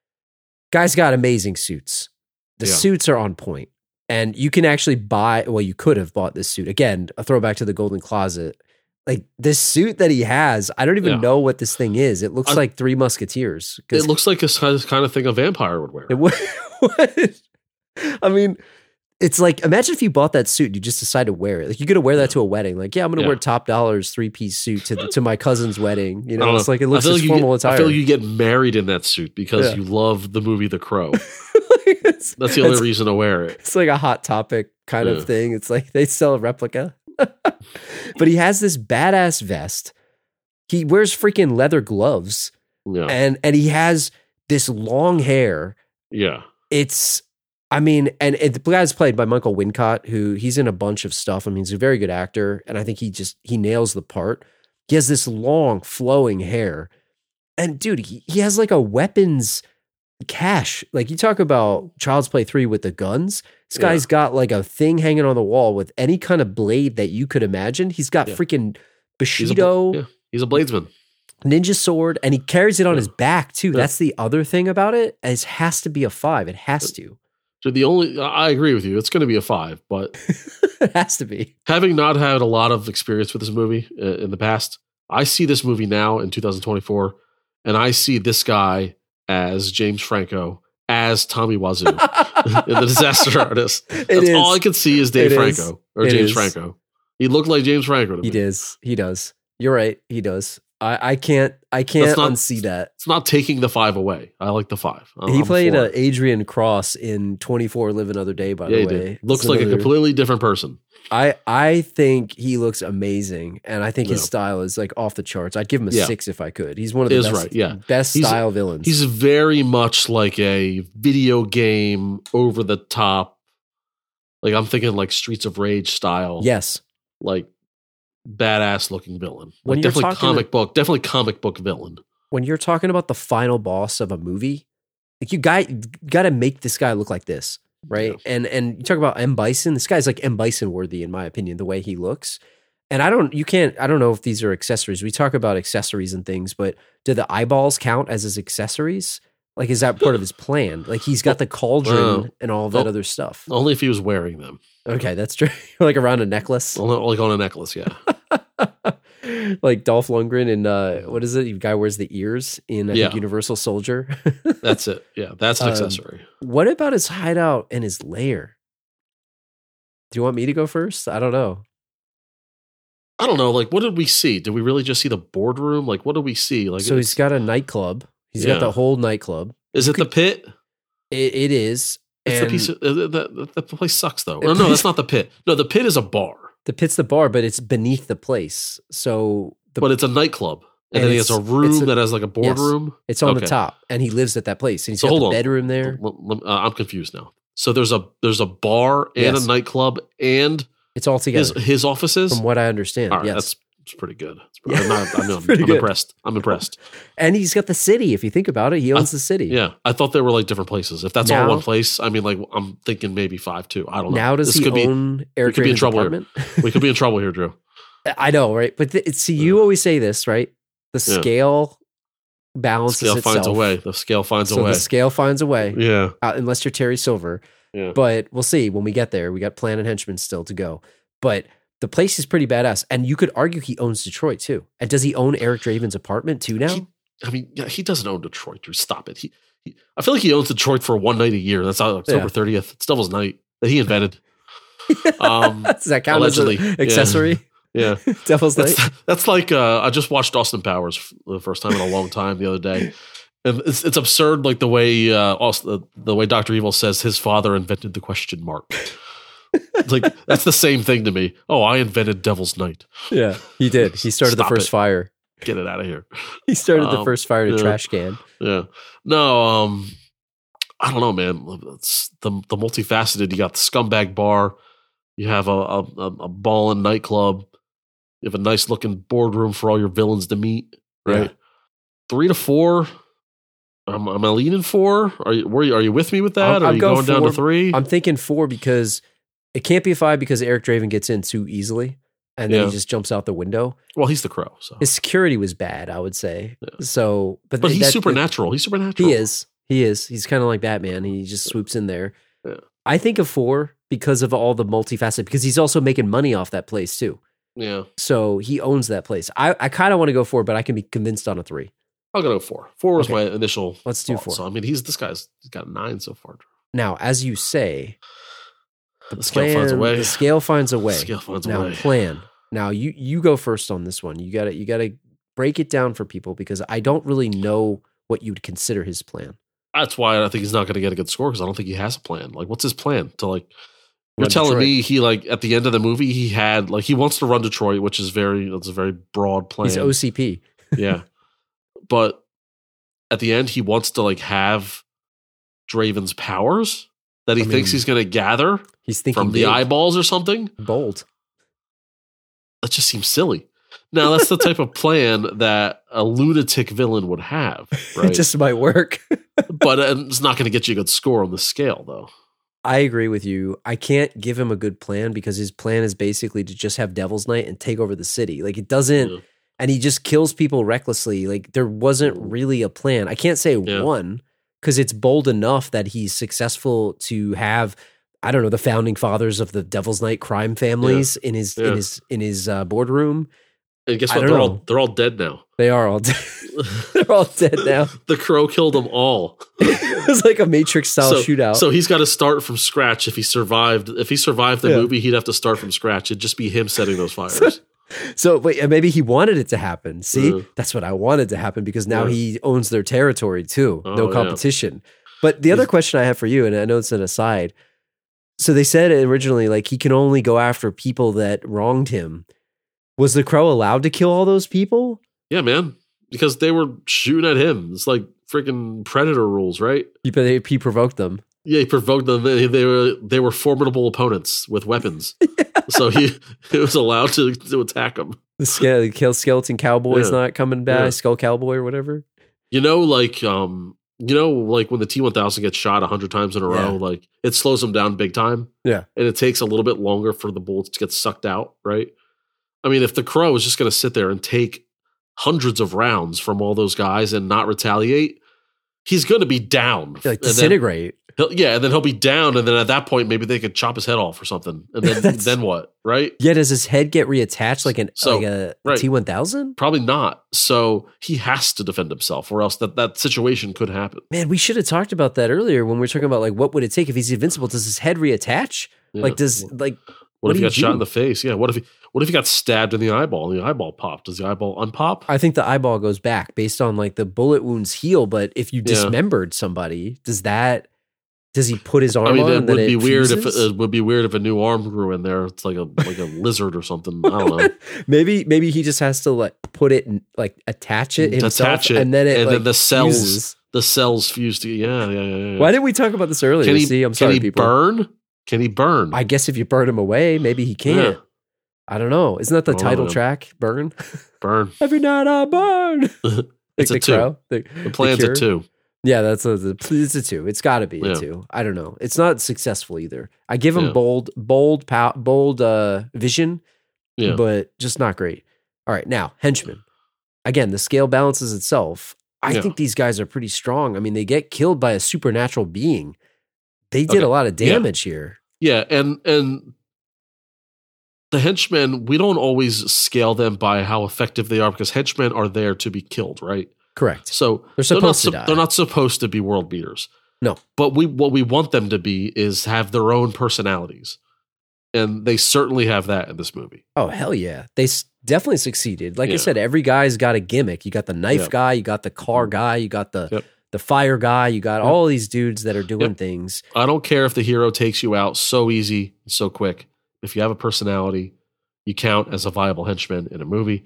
guys got amazing suits. The Yeah. suits are on point. And you can actually buy, well, you could have bought this suit. Again, a throwback to the Golden Closet. Like this suit that he has, I don't even Yeah. know what this thing is. It looks I- like Three Musketeers. 'Cause It looks like this kind of kind of thing a vampire would wear. it would, would- I mean, it's like, imagine if you bought that suit and you just decide to wear it. Like, you're going to wear that to a wedding. Like, yeah, I'm going to Yeah. wear Top Dollar's three piece suit to, to my cousin's wedding. You I know, don't it's like, it looks I feel as like you formal get, attire. I feel like you get married in that suit because Yeah. you love the movie The Crow. It's- That's the only it's- reason to wear it. It's like a Hot Topic kind Yeah. of thing. It's like they sell a replica. But he has this badass vest. He wears freaking leather gloves Yeah, and and he has this long hair. yeah, It's I mean, and, and the guy's played by Michael Wincott, who he's in a bunch of stuff. I mean, he's a very good actor, and I think he just he nails the part. He has this long flowing hair. And dude, he, he has like a weapons cache. Like you talk about Child's Play three with the guns. This Yeah. guy's got like a thing hanging on the wall with any kind of blade that you could imagine. He's got Yeah. freaking He's a, Bushido, yeah, he's a bladesman. ninja sword, and he carries it on Yeah. his back too. Yeah. That's the other thing about it. It has to be a five. It has to. So the only I agree with you. It's going to be a five, but It has to be. having not had a lot of experience with this movie uh, in the past, I see this movie now in two thousand twenty-four, and I see this guy as James Franco, as Tommy Wazoo, the disaster artist. It That's is. all I could see is Dave It is. Franco or It James is. Franco. He looked like James Franco to me. He does. He does. You're right. He does. I, I can't. I can't That's not- unsee that. It's not taking the five away. I like the five. I'm- He I'm played for uh, it. Adrian Cross in twenty-four Live Another Day, by Yeah, he the way. did. Looks It's like a another- completely different person. I, I think he looks amazing, and I think his Yeah. style is like off the charts. I'd give him a Yeah. six if I could. He's one of the Is best, right, yeah. best He's- style villains. He's very much like a video game over the top. Like I'm thinking like Streets of Rage style. yes. Like badass looking villain. When Like you're definitely talking- comic book, definitely comic book villain. When you're talking about the final boss of a movie, like you got got to make this guy look like this, right? Yeah. And and you talk about M Bison. This guy's like M Bison worthy, in my opinion, the way he looks. And I don't, you can't, I don't know if these are accessories. We talk about accessories and things, but do the eyeballs count as his accessories? Like, is that part of his plan? Like, he's got the cauldron Well, and all of that well, other stuff. Only if he was wearing them. Okay, that's true. Like around a necklace, Only- Like on a necklace, yeah. like Dolph Lundgren in uh, what is it? The guy wears the ears in I Yeah. think Universal Soldier. That's it. Yeah, that's an Um, accessory. What about his hideout and his lair? Do you want me to go first? I don't know. I don't know. Like, what did we see? Did we really just see the boardroom? Like, what did we see? Like, So he's it's- got a nightclub. He's Yeah. got the whole nightclub. is it the pit? It, it is. It's and the piece of uh, the, the, the place sucks though. It No, no, plays- that's not the pit. No, the pit is a bar, the pit's the bar, but it's beneath the place. So the but it's a nightclub. And, and then he has a room a, that has like a boardroom. Yes, it's on okay. the top, and he lives at that place. And he's so got hold the on. bedroom there. Uh, I'm confused now. So there's a there's a bar and yes. a nightclub and it's all together. His, his offices, from what I understand. All right, yes, that's, that's pretty good. That's pretty, I'm, not, I'm, I'm, pretty I'm good. impressed. I'm impressed. And he's got the city. If you think about it, he owns I, the city. Yeah, I thought they were like different places. If that's now, all one place, I mean, like I'm thinking maybe five too. I don't know. Now does this he could own be, Eric we could be in Draven's trouble apartment? Here. We could be in trouble here, Drew. I know, right? But th- see, you yeah. always say this, right? The yeah. scale balances the scale itself. finds a way. The scale finds so a way. The scale finds a way. Yeah. Uh, unless you're Terry Silver. Yeah. But we'll see when we get there. We got Plan and Henchmen still to go. But the place is pretty badass. And you could argue he owns Detroit too. And does he own Eric Draven's apartment too now? He, I mean, yeah, he doesn't own Detroit. Drew. Stop it. He, he, I feel like he owns Detroit for one night a year. That's October yeah. thirtieth. It's Devil's Night that he invented. Um, Does that count allegedly. as an accessory? Yeah. yeah. Devil's that's, Night? That's like, uh, I just watched Austin Powers for the first time in a long time the other day. And it's it's absurd, like the way uh, also, the, the way Doctor Evil says his father invented the question mark. Like that's the same thing to me. Oh, I invented Devil's Night. Yeah, he did. He started Stop the first it. fire. Get it out of here. He started um, the first fire to yeah, trash can. Yeah. No, um, I don't know, man. It's the the multifaceted. You got the scumbag bar. You have a a, a ballin' nightclub. You have a nice looking boardroom for all your villains to meet. Right. Yeah. Three to four. Am, am I leaning four? Are you, were you, are you with me with that? I'm, are I'm you going, going down four. to three? I'm thinking four because it can't be a five because Eric Draven gets in too easily and then yeah. he just jumps out the window. Well, he's the Crow. So. His security was bad, I would say. Yeah. So, but, but he's that, supernatural. He's supernatural. He is. He is. He's kind of like Batman. He just swoops in there. Yeah. I think of four because of all the multifaceted, because he's also making money off that place too. Yeah. So he owns that place. I, I kind of want to go four, but I can be convinced on a three. I'll go four. Four was okay. my initial. Let's do thought. four. So I mean, he's this guy's he's got nine so far. Now, as you say, the, the plan, scale finds a way. The scale finds a way. The scale finds now, a way. Plan. Now you you go first on this one. You got to you got to break it down for people because I don't really know what you'd consider his plan. That's why I think he's not going to get a good score because I don't think he has a plan. Like, what's his plan to like? You're Run telling Detroit. me he like at the end of the movie he had like he wants to run Detroit, which is very that's a very broad plan. He's O C P. Yeah, but at the end he wants to like have Draven's powers that he I thinks mean, he's going to gather He's thinking from the big. eyeballs or something. Bold. That just seems silly. Now that's the type of plan that a lunatic villain would have, right? It just might work. But uh, it's not going to get you a good score on the scale, though. I agree with you. I can't give him a good plan because his plan is basically to just have Devil's Night and take over the city. Like it doesn't, Yeah. and he just kills people recklessly. Like there wasn't really a plan. I can't say Yeah. one because it's bold enough that he's successful to have, I don't know, the founding fathers of the Devil's Night crime families in his Yeah. in his in his uh, boardroom. And guess I what? don't They're know. all they're all dead now. They are all dead. They're all dead now. The Crow killed them all. It was like a Matrix style so, shootout. So he's got to start from scratch. If he survived, if he survived the Yeah. movie, he'd have to start from scratch. It'd just be him setting those fires. So wait, maybe he wanted it to happen. See, Yeah. that's what I wanted to happen because now Yeah. he owns their territory too. Oh, no yeah. competition. But the other He's- question I have for you, and I know it's an aside. So they said originally, like he can only go after people that wronged him. Was the Crow allowed to kill all those people? Yeah, man, because they were shooting at him. It's like freaking Predator rules, right? He, they- he provoked them. Yeah, he provoked them. They, they were they were formidable opponents with weapons, so he, he was allowed to to attack them. The ske- kill skeleton cowboy's Yeah. not coming back. Yeah. Skull cowboy or whatever. You know, like um, you know, like when the T one thousand gets shot a hundred times in a Yeah. row, like it slows them down big time. Yeah. and it takes a little bit longer for the bullets to get sucked out, right? I mean, if the Crow is just going to sit there and take hundreds of rounds from all those guys and not retaliate, he's going to be down. Like And then disintegrate. he'll- yeah, and then he'll be down, and then at that point, maybe they could chop his head off or something, and then That's- then what, right? Yeah, does his head get reattached like an So, like a right. T one thousand? Probably not. So he has to defend himself, or else that, that situation could happen. Man, we should have talked about that earlier when we were talking about like what would it take if he's invincible? Does his head reattach? Yeah. Like does like What, what if do he you got shot do? in the face? Yeah. What if he what if he got stabbed in the eyeball and the eyeball popped? Does the eyeball unpop? I think the eyeball goes back based on like the bullet wounds heal, but if you Yeah. dismembered somebody, does that Does he put his arm I mean, on? it and then would be it weird if fuses? it would be weird if a new arm grew in there. It's like a like a lizard or something. I don't know. maybe maybe he just has to like put it and like attach it himself, Attach it, and then it and like, then the cells fuses. the cells fuse to yeah yeah yeah. yeah. Why didn't we talk about this earlier? Can he, See, I'm can sorry, he people. burn? Can he burn? I guess if you burn him away, maybe he can. Yeah. I don't know. Isn't that the I don't title know. track? Burn. burn. Every night I burn. Like It's a the two. Crow, the, The plan's Cure. a two. Yeah, that's a, the, it's a two. It's got to be Yeah. a two. I don't know. It's not successful either. I give him Yeah. bold, bold, pow, bold uh, vision, Yeah. but just not great. All right, now henchman. Again, the scale balances itself. I Yeah. think these guys are pretty strong. I mean, they get killed by a supernatural being. They did Okay. a lot of Yeah. damage here. Yeah, and and the henchmen, we don't always scale them by how effective they are because henchmen are there to be killed, right? Correct. So They're they're not supposed to sup- die. They're not supposed to be world beaters. No. But we what we want them to be is have their own personalities. And they certainly have that in this movie. Oh, hell yeah. They s- definitely succeeded. Like I Yeah. said, every guy's got a gimmick. You got the knife Yep. guy, you got the car guy, you got the, Yep. the fire guy, you got Yep. all these dudes that are doing Yep. things. I don't care if the hero takes you out so easy, so quick. If you have a personality, you count as a viable henchman in a movie.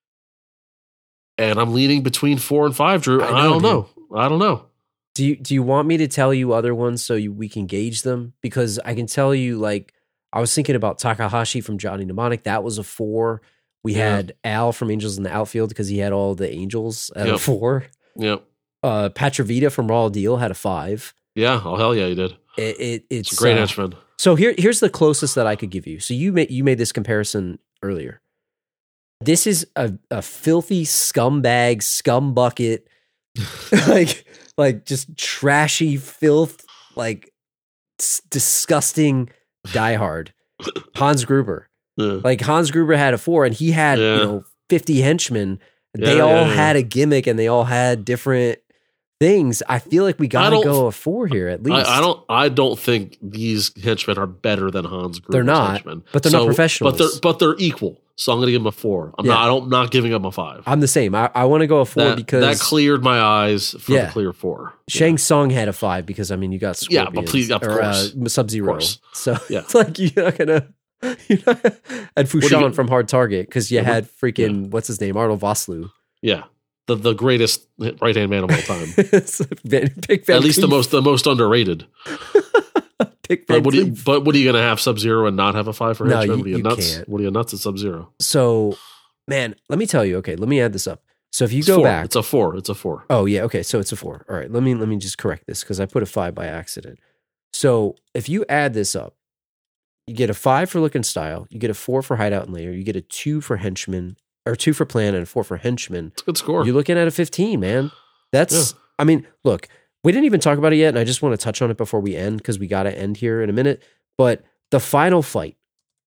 And I'm leaning between four and five, Drew. I I, know, don't know. I don't know. Do you, do you want me to tell you other ones so you, we can gauge them? Because I can tell you, like, I was thinking about Takahashi from Johnny Mnemonic. That was a four. We Yeah. had Al from Angels in the Outfield because he had all the angels at a Yep. four. Yeah. Uh, Patravita from Raw Deal had a five. Yeah. Oh, hell yeah, you did. It, it, it's, It's a great uh, henchman. So here, here's the closest that I could give you. So you made you made this comparison earlier. This is a, a filthy scumbag, scum bucket, like like just trashy filth, like s- disgusting diehard. Hans Gruber. Yeah. Like Hans Gruber had a four, and he had Yeah. you know fifty henchmen. They Yeah, all yeah, yeah. had a gimmick, and they all had different things. I feel like we got to don't- go a four here at least. I, I don't. I don't think these henchmen are better than Hans Gruber's They're not, henchmen. but they're not professionals. But they're but they're equal. So I'm going to give them a four. I'm Yeah. not. I don't. Not giving them a five. I'm the same. I, I want to go a four that, because that cleared my eyes for Yeah. the clear four. Shang Tsung had a five because I mean you got Yeah, Scorpions, but please, of or course. uh, Sub Zero. course. So Yeah. it's like you're not gonna. You're not, and do you Fushan get- from Hard Target because you Yeah, had freaking what's his name Arnold Vosloo. Yeah, the the greatest right hand man of all time. It's Van- Pick Van At least the Cleef. most the most underrated. Pick Van But what, are you, Cleef. but what are you going to have Sub Zero and not have a five for No, henchman? you- What are you you nuts? can't. What are you nuts at Sub Zero? So, man, let me tell you. Okay, let me add this up. So if you go four. back, It's a four. It's a four. oh yeah, okay, so it's a four. All right, let me let me just correct this because I put a five by accident. So if you add this up, you get a five for look and style, you get a four for hideout and layer, you get a two for henchman, or two for plan and a four for henchman. It's a good score. You're looking at a fifteen, man. That's, I mean, look, we didn't even talk about it yet, and I just want to touch on it before we end because we got to end here in a minute. But the final fight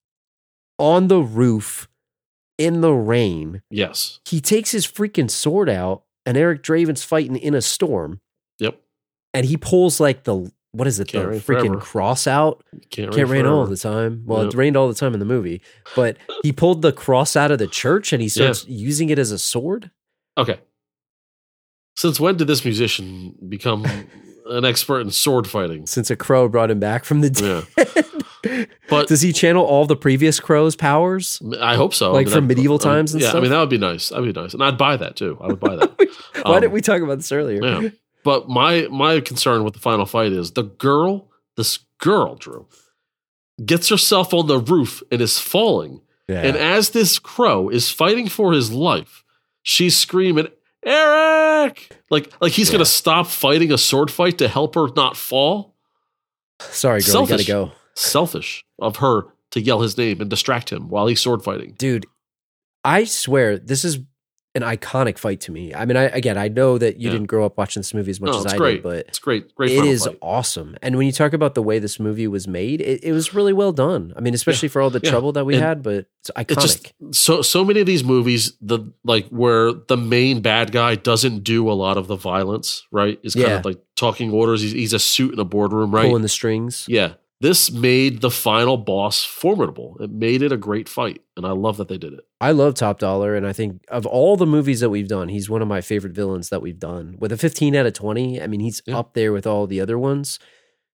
on the roof in the rain, Yes. he takes his freaking sword out, and Eric Draven's fighting in a storm, Yep. and he pulls like the, what is it, Can't the rain freaking forever. cross out? Can't, Can't rain all forever. the time. Well, Yep. it rained all the time in the movie, but he pulled the cross out of the church and he starts using it as a sword. Okay. Since when did this musician become an expert in sword fighting? Since a crow brought him back from the dead. But- does he channel all the previous crow's powers? I hope so. Like I mean, from that- medieval um, times and yeah, stuff? I mean, that would be nice. That would be nice. And I'd buy that too. I would buy that. Why Um, didn't we talk about this earlier? Yeah. But my my concern with the final fight is the girl, this girl, Drew, gets herself on the roof and is falling. Yeah. And as this crow is fighting for his life, she's screaming, Eric! Like, like he's Yeah. going to stop fighting a sword fight to help her not fall? Sorry, girl, Selfish. you gotta go. Selfish of her to yell his name and distract him while he's sword fighting. Dude, I swear this is an iconic fight to me. I mean, I again, I know that you Yeah. didn't grow up watching this movie as much No, as it's I great. did, but It's great. Great it final is fight. awesome. And when you talk about the way this movie was made, it, it was really well done. I mean, especially for all the Yeah. trouble that we And had, but it's iconic. It's just so so many of these movies, the like where the main bad guy doesn't do a lot of the violence, right? Is kind Yeah. of like talking orders. He's, he's a suit in a boardroom, right? Pulling the strings. Yeah. This made the final boss formidable. It made it a great fight. And I love that they did it. I love Top Dollar, and I think of all the movies that we've done, he's one of my favorite villains that we've done. With a fifteen out of twenty, I mean, he's Yeah. up there with all the other ones.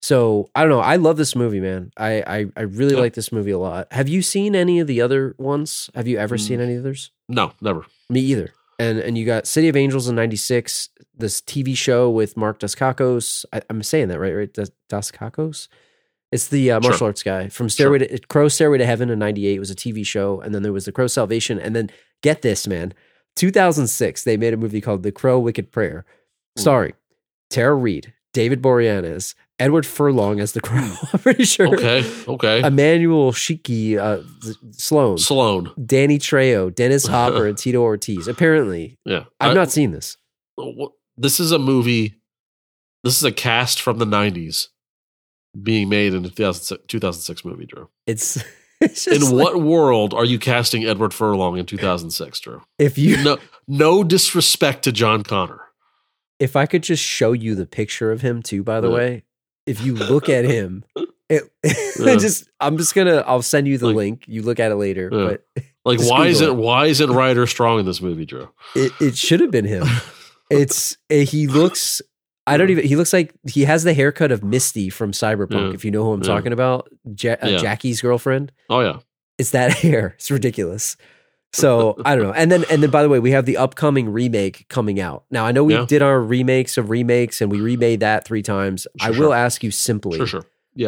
So I don't know. I love this movie, man. I I, I really Yeah. like this movie a lot. Have you seen any of the other ones? Have you ever Mm. seen any others? No, never. Me either. And and you got City of Angels in ninety-six, this T V show with Mark Dacascos. I, I'm saying that right, right? Das, Dacascos? It's the uh, martial Sure. arts guy from Stairway to Crow Stairway to Heaven in ninety-eight was a T V show, and then there was The Crow Salvation, and then get this, man, two thousand six they made a movie called The Crow Wicked Prayer, starring Tara Reid, David Boreanaz, Edward Furlong as the Crow. I'm pretty sure. Okay, okay. Emmanuel Shiki uh, Sloan, Sloan. Danny Trejo, Dennis Hopper, and Tito Ortiz. Apparently, Yeah. I've I- not seen this. This is a movie. This is a cast from the nineties being made in a two thousand six movie, Drew. It's, it's just In like, what world are you casting Edward Furlong in two thousand six, Drew? if you No, no disrespect to John Connor. if I could just show you the picture of him too, by the Yeah. way, if you look at him, it, Yeah. just I'm just gonna I'll send you the Like- link. You look at it later, Yeah. but Like, Just why is it? Google Why isn't Ryder Strong in this movie, Drew? it, it should have been him. It's eh, he looks. I don't even. He looks like he has the haircut of Misty from Cyberpunk. Yeah. If you know who I'm Yeah. talking about, ja- uh, Yeah. Jackie's girlfriend. Oh yeah, It's that hair. It's ridiculous. So I don't know. And then and then by the way, we have the upcoming remake coming out. Now I know we Yeah. did our remakes of remakes and we remade that three times. I Sure, will sure. ask you simply, sure, sure. Yeah,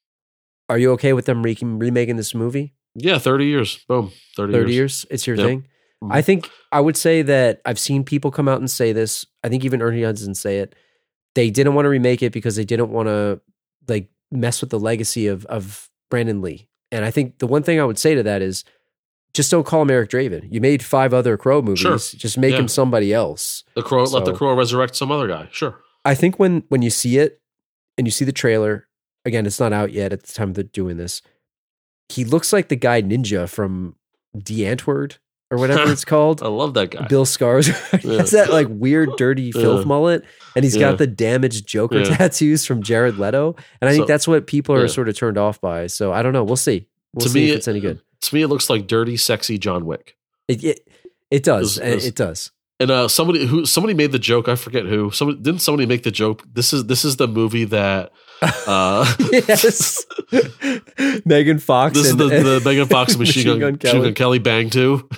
are you okay with them re- remaking this movie? yeah. Thirty years. Boom. Thirty, thirty years. years? It's your Yep. thing? Mhm. I think I would say that I've seen people come out and say this. I think even Ernie Hudson say it. They didn't want to remake it because they didn't want to like mess with the legacy of of Brandon Lee. And I think the one thing I would say to that is just don't call him Eric Draven. You made five other Crow movies. Sure. Just make Yeah. him somebody else. The Crow. Let the So- Crow resurrect some other guy. Sure. I think when when you see it and you see the trailer, again, it's not out yet at the time they're doing this. He looks like the guy Ninja from The Antwoord or whatever it's called. I love that guy. Bill Skarsgård. He Yeah. has that like weird, dirty filth Yeah. mullet, and he's Yeah. got the damaged Joker Yeah. tattoos from Jared Leto. And I think So- that's what people are Yeah. sort of turned off by. So I don't know. We'll see. We'll To see me, if it's any good. To me, it looks like dirty, sexy John Wick. It it, it does. It It, was- it does. And uh, somebody who somebody made the joke. I forget who. Somebody didn't somebody make the joke. This is this is the movie that. Uh, Yes. Megan Fox. This is and, the, the Megan Fox and Machine, Machine Gun, Gun Machine Kelly. Gun Kelly bang too.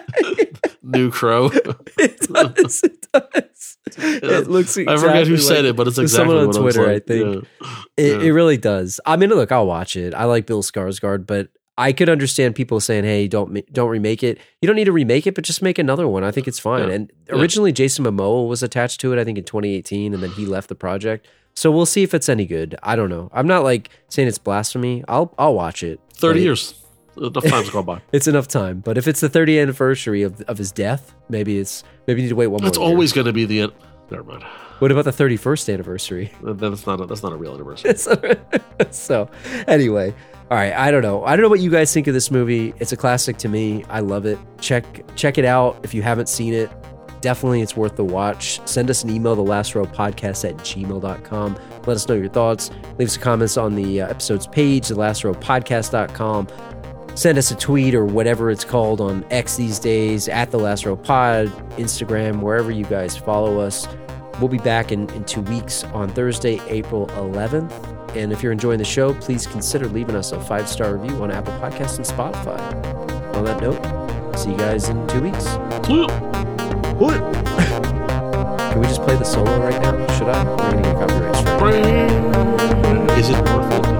New Crow. It does. It does. It looks exactly I forget who like, said it, but it's there's exactly someone on what Twitter, it I was like. think. Yeah. It, Yeah. it really does. I mean, look, I'll watch it. I like Bill Skarsgård, but I could understand people saying, "Hey, don't ma- don't remake it. You don't need to remake it, but just make another one." I think it's fine. Yeah. And Yeah. originally, Jason Momoa was attached to it. I think in twenty eighteen, and then he left the project. So we'll see if it's any good. I don't know. I'm not like saying it's blasphemy. I'll I'll watch it. Thirty But years. Enough time's gone by. It's enough time. But if it's the thirtieth anniversary of of his death, maybe it's maybe you need to wait one That's more. year. always going to be the end. Never mind. What about the thirty-first anniversary? That's not a, that's not a real anniversary. So anyway, all right, I don't know. I don't know what you guys think of this movie. It's a classic to me. I love it. Check check it out if you haven't seen it. Definitely it's worth the watch. Send us an email, the last row podcast at gmail dot com. Let us know your thoughts. Leave some comments on the uh, episode's page, the last row podcast dot com. Send us a tweet or whatever it's called on X these days, at the last row pod, Instagram, wherever you guys follow us. We'll be back in, in two weeks on Thursday, April eleventh. And if you're enjoying the show, please consider leaving us a five-star review on Apple Podcasts and Spotify. On that note, see you guys in two weeks. Can we just play the solo right now? Should I? We're going to get copyright strike. Is it worth it?